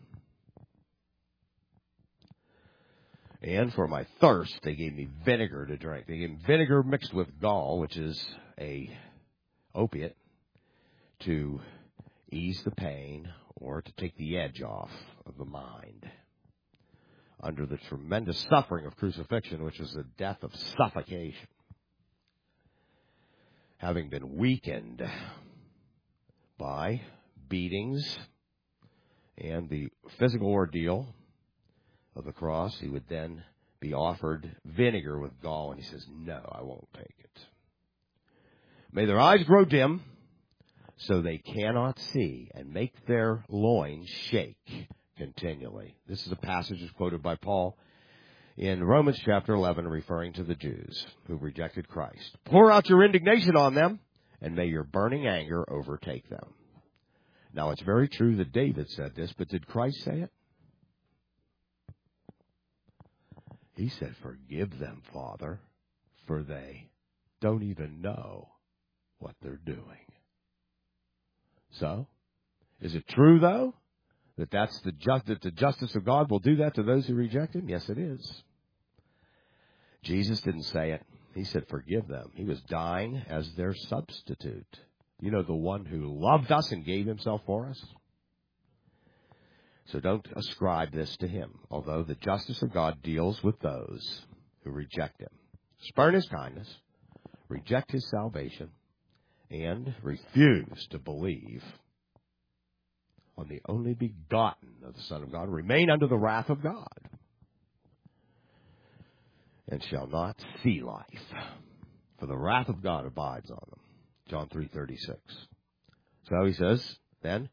And for my thirst, they gave me vinegar to drink. They gave me vinegar mixed with gall, which is a opiate, to ease the pain or to take the edge off of the mind under the tremendous suffering of crucifixion, which is the death of suffocation. Having been weakened by beatings and the physical ordeal of the cross, he would then be offered vinegar with gall, and he says, no, I won't take it. May their eyes grow dim, so they cannot see, and make their loins shake continually. This is a passage that's quoted by Paul in Romans chapter 11, referring to the Jews who rejected Christ. Pour out your indignation on them, and may your burning anger overtake them. Now, it's very true that David said this, but did Christ say it? He said, forgive them, Father, for they don't even know what they're doing. So, is it true, though, that the justice of God will do that to those who reject him? Yes, it is. Jesus didn't say it. He said, forgive them. He was dying as their substitute. You know, the one who loved us and gave himself for us. So don't ascribe this to him, although the justice of God deals with those who reject him. Spurn his kindness, reject his salvation, and refuse to believe on the only begotten of the Son of God, remain under the wrath of God, and shall not see life, for the wrath of God abides on them. John 3:36. So he says, then,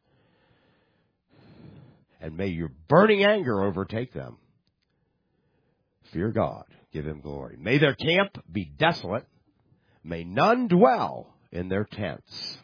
and may your burning anger overtake them. Fear God, give him glory. May their camp be desolate. May none dwell in their tents.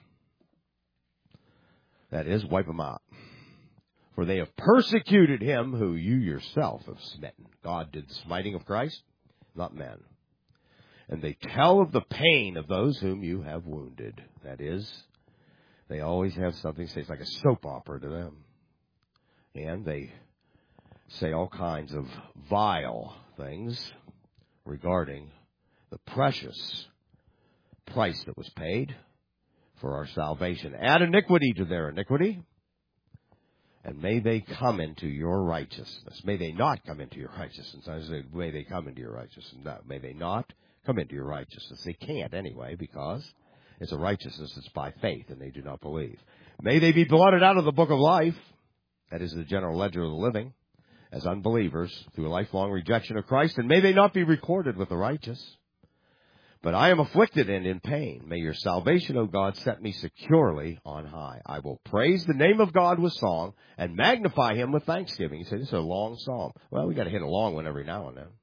That is, wipe them out. For they have persecuted him who you yourself have smitten. God did the smiting of Christ, not men. And they tell of the pain of those whom you have wounded. That is, they always have something to say. It's like a soap opera to them. And they say all kinds of vile things regarding the precious price that was paid for our salvation. Add iniquity to their iniquity, and may they come into your righteousness. May they not come into your righteousness. I say, may they come into your righteousness. No, may they not come into your righteousness. They can't anyway, because it's a righteousness that's by faith, and they do not believe. May they be blotted out of the book of life, that is the general ledger of the living, as unbelievers through a lifelong rejection of Christ, and may they not be recorded with the righteous. But I am afflicted and in pain. May your salvation, O God, set me securely on high. I will praise the name of God with song and magnify him with thanksgiving. You say, this is a long psalm. Well, we got to hit a long one every now and then.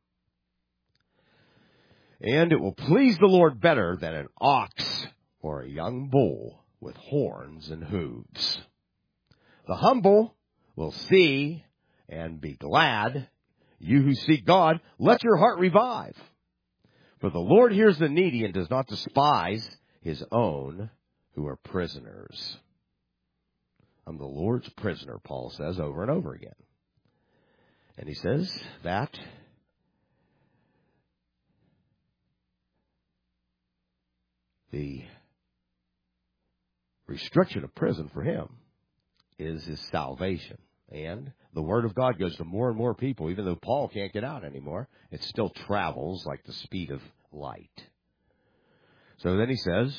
And it will please the Lord better than an ox or a young bull with horns and hooves. The humble will see and be glad. You who seek God, let your heart revive. For the Lord hears the needy and does not despise his own who are prisoners. I'm the Lord's prisoner, Paul says over and over again. And he says that The restriction of prison for him is his salvation. And the Word of God goes to more and more people. Even though Paul can't get out anymore, it still travels like the speed of light. So then he says,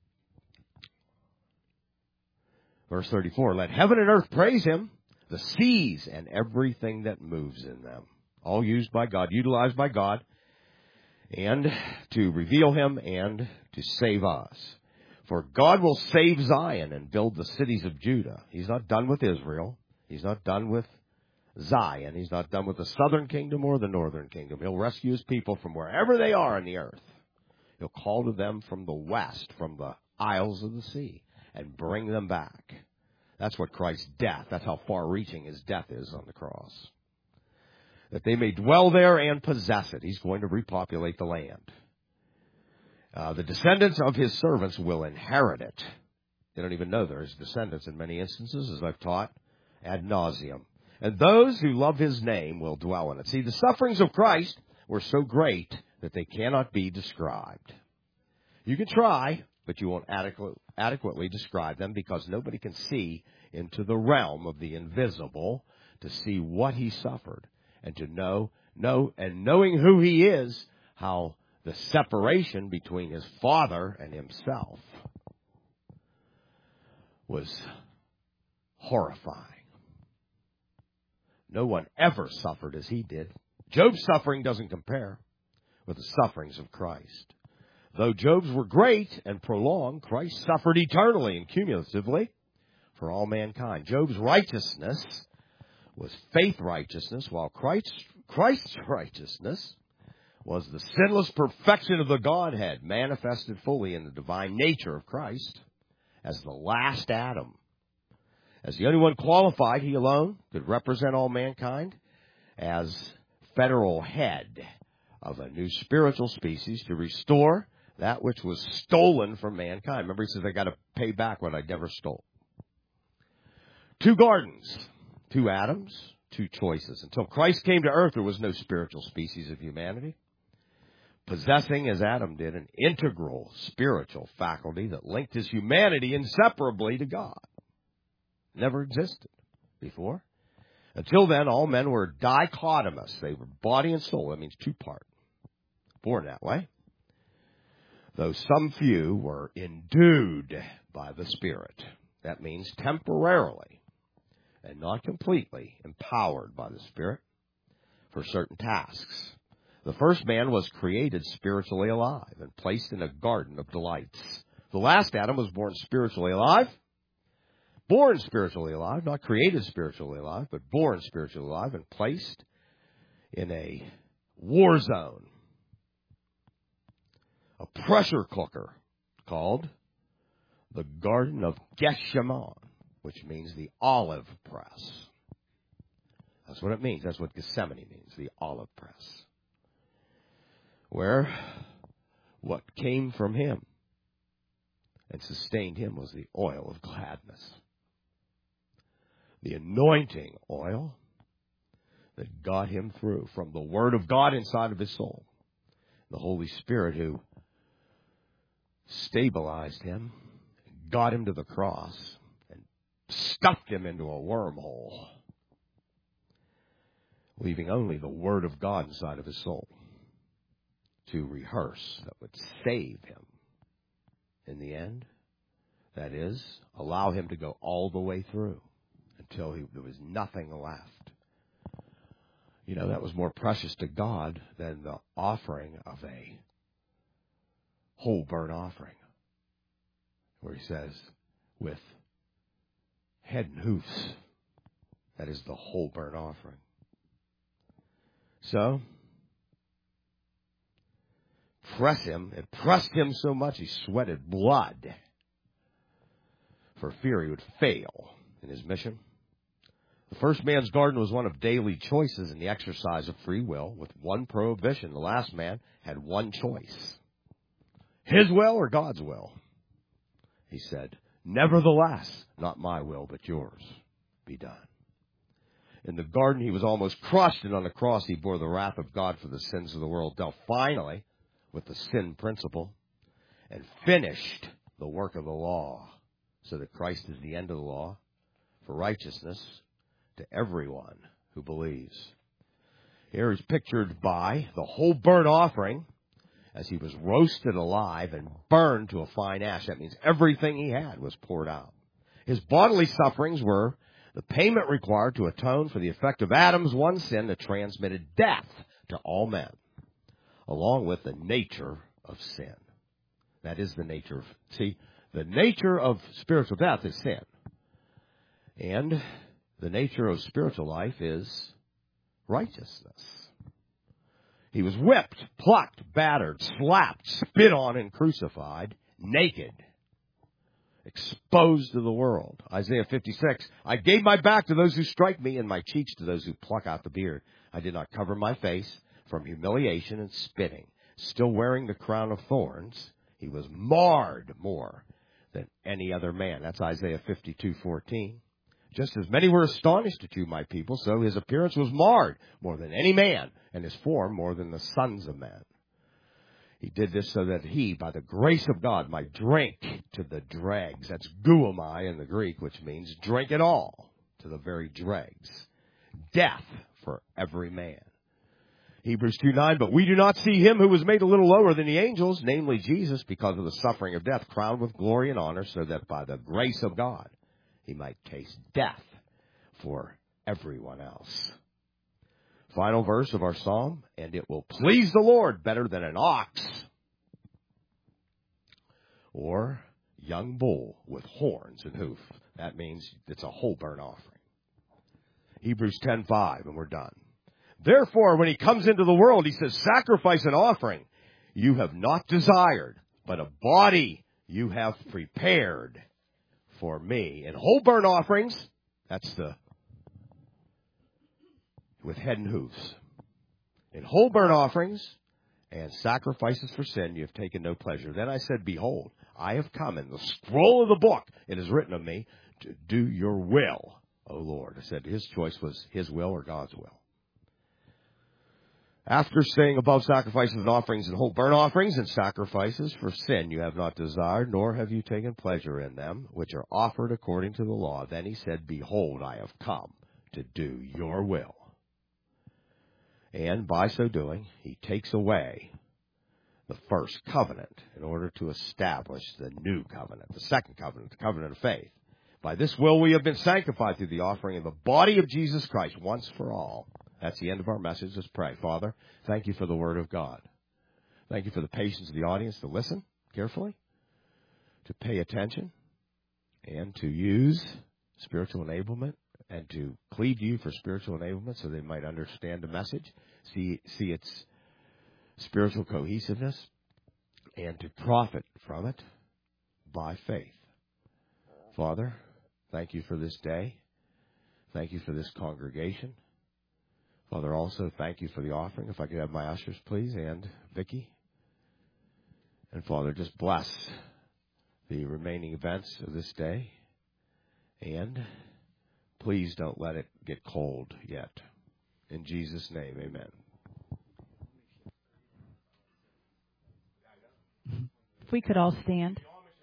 verse 34, let heaven and earth praise him, the seas and everything that moves in them. All used by God, utilized by God, and to reveal him and to save us. For God will save Zion and build the cities of Judah. He's not done with Israel. He's not done with Zion. He's not done with the southern kingdom or the northern kingdom. He'll rescue his people from wherever they are on the earth. He'll call to them from the west, from the isles of the sea, and bring them back. That's what Christ's death, that's how far-reaching his death is on the cross. That they may dwell there and possess it. He's going to repopulate the land. The descendants of his servants will inherit it. They don't even know they're his descendants in many instances, as I've taught ad nauseum. And those who love his name will dwell in it. See, the sufferings of Christ were so great that they cannot be described. You can try, but you won't adequately describe them because nobody can see into the realm of the invisible to see what he suffered and to know, and knowing who he is, how the separation between his Father and himself was horrifying. No one ever suffered as he did. Job's suffering doesn't compare with the sufferings of Christ. Though Job's were great and prolonged, Christ suffered eternally and cumulatively for all mankind. Job's righteousness was faith righteousness, while Christ's righteousness was the sinless perfection of the Godhead, manifested fully in the divine nature of Christ as the last Adam. As the only one qualified, he alone could represent all mankind as federal head of a new spiritual species to restore that which was stolen from mankind. Remember, he says, I got to pay back what I never stole. 2 gardens, 2 Adams, 2 choices. Until Christ came to earth, there was no spiritual species of humanity, possessing, as Adam did, an integral spiritual faculty that linked his humanity inseparably to God. Never existed before. Until then, all men were dichotomous. They were body and soul. That means 2-part. Born that way. Though some few were endued by the Spirit. That means temporarily and not completely empowered by the Spirit for certain tasks. The first man was created spiritually alive and placed in a garden of delights. The last Adam was born spiritually alive. Born spiritually alive, not created spiritually alive, but born spiritually alive and placed in a war zone, a pressure cooker called the Garden of Gethsemane, which means the olive press. That's what it means. That's what Gethsemane means, the olive press, where what came from him and sustained him was the oil of gladness. The anointing oil that got him through from the Word of God inside of his soul. The Holy Spirit who stabilized him, got him to the cross, and stuffed him into a wormhole, leaving only the Word of God inside of his soul to rehearse that would save him in the end. That is, allow him to go all the way through until there was nothing left. You know, that was more precious to God than the offering of a whole burnt offering, where he says, with head and hoofs, that is the whole burnt offering. So, it pressed him so much he sweated blood for fear he would fail in his mission. The first man's garden was one of daily choices in the exercise of free will, with one prohibition. The last man had one choice. His will or God's will? He said, nevertheless, not my will, but yours be done. In the garden, he was almost crushed, and on the cross, he bore the wrath of God for the sins of the world, dealt finally with the sin principle, and finished the work of the law, so that Christ is the end of the law for righteousness to everyone who believes. Here is pictured by the whole burnt offering as he was roasted alive and burned to a fine ash. That means everything he had was poured out. His bodily sufferings were the payment required to atone for the effect of Adam's one sin that transmitted death to all men, along with the nature of sin. That is the nature of, the nature of spiritual death is sin. And the nature of spiritual life is righteousness. He was whipped, plucked, battered, slapped, spit on, and crucified, naked, exposed to the world. Isaiah 56, I gave my back to those who strike me and my cheeks to those who pluck out the beard. I did not cover my face from humiliation and spitting. Still wearing the crown of thorns, he was marred more than any other man. That's Isaiah 52:14. Just as many were astonished at you, my people, so his appearance was marred more than any man, and his form more than the sons of men. He did this so that he, by the grace of God, might drink to the dregs. That's guomai in the Greek, which means drink it all, to the very dregs. Death for every man. Hebrews 2:9, but we do not see him who was made a little lower than the angels, namely Jesus, because of the suffering of death, crowned with glory and honor, so that by the grace of God, he might taste death for everyone else. Final verse of our psalm, and it will please the Lord better than an ox or young bull with horns and hoof. That means it's a whole burnt offering. Hebrews 10:5, and we're done. Therefore, when he comes into the world, he says, sacrifice and offering you have not desired, but a body you have prepared for me. And whole burnt offerings, that's with head and hooves. In whole burnt offerings and sacrifices for sin, you have taken no pleasure. Then I said, behold, I have come in the scroll of the book. It is written of me to do your will, O Lord. I said his choice was his will or God's will. After saying above sacrifices and offerings and whole burnt offerings and sacrifices for sin you have not desired, nor have you taken pleasure in them, which are offered according to the law. Then he said, behold, I have come to do your will. And by so doing, he takes away the first covenant in order to establish the new covenant, the second covenant, the covenant of faith. By this will we have been sanctified through the offering of the body of Jesus Christ once for all. That's the end of our message. Let's pray. Father, thank you for the word of God. Thank you for the patience of the audience to listen carefully, to pay attention, and to use spiritual enablement and to plead to you for spiritual enablement so they might understand the message, see its spiritual cohesiveness, and to profit from it by faith. Father, thank you for this day. Thank you for this congregation. Father, also thank you for the offering. If I could have my ushers, please, and Vicki. And Father, just bless the remaining events of this day. And please don't let it get cold yet. In Jesus' name, amen. If we could all stand.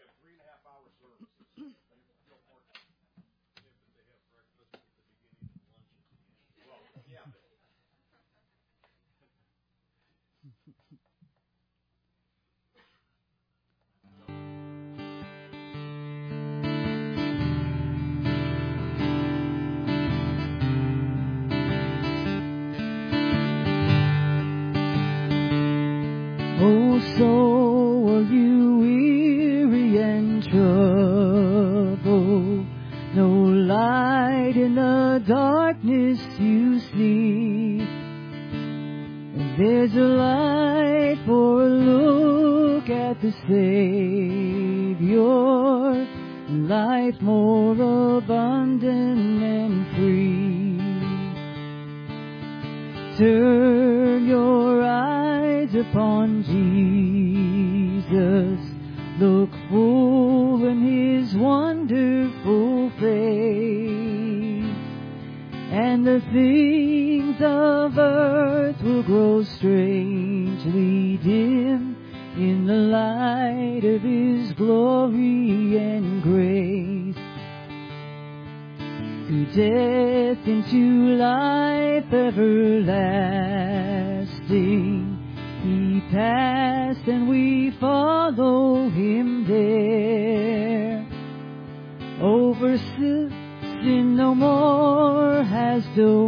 Oh, soul, are you weary and troubled? No light in the darkness you see. There's a light for a look at the Savior, life more abundant and free. Turn your eyes upon Jesus, look full in his wonderful face, and the things of earth will grow strangely dim in the light light of His glory and grace. Through death into life everlasting, He passed and we follow Him there. Over sin no more has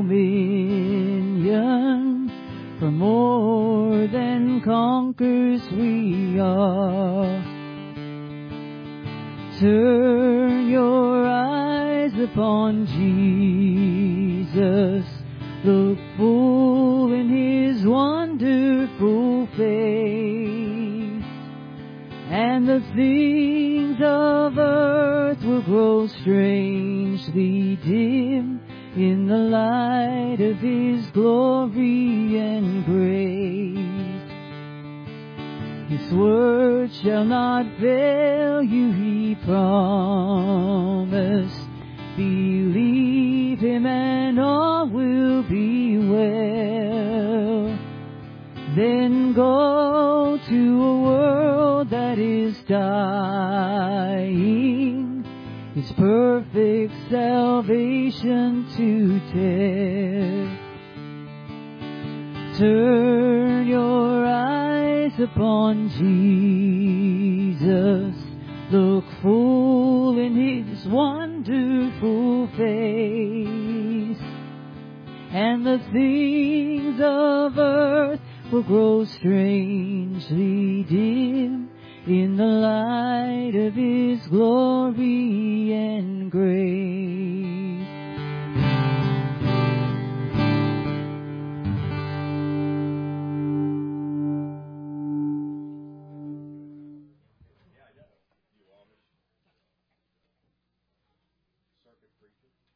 dominion, for more than conquerors we are. Turn your eyes upon Jesus, look full in His wonderful face, and the things of earth will grow strangely dim in the light of His glory and grace. His word shall not fail you, He promised. Believe Him and all will be well. Then go to a world that is dying, His perfect salvation to tell. Turn your eyes upon Jesus, look full in His wonderful face, and the things of earth will grow strangely dim in the light of His glory and grace. Circuit preacher.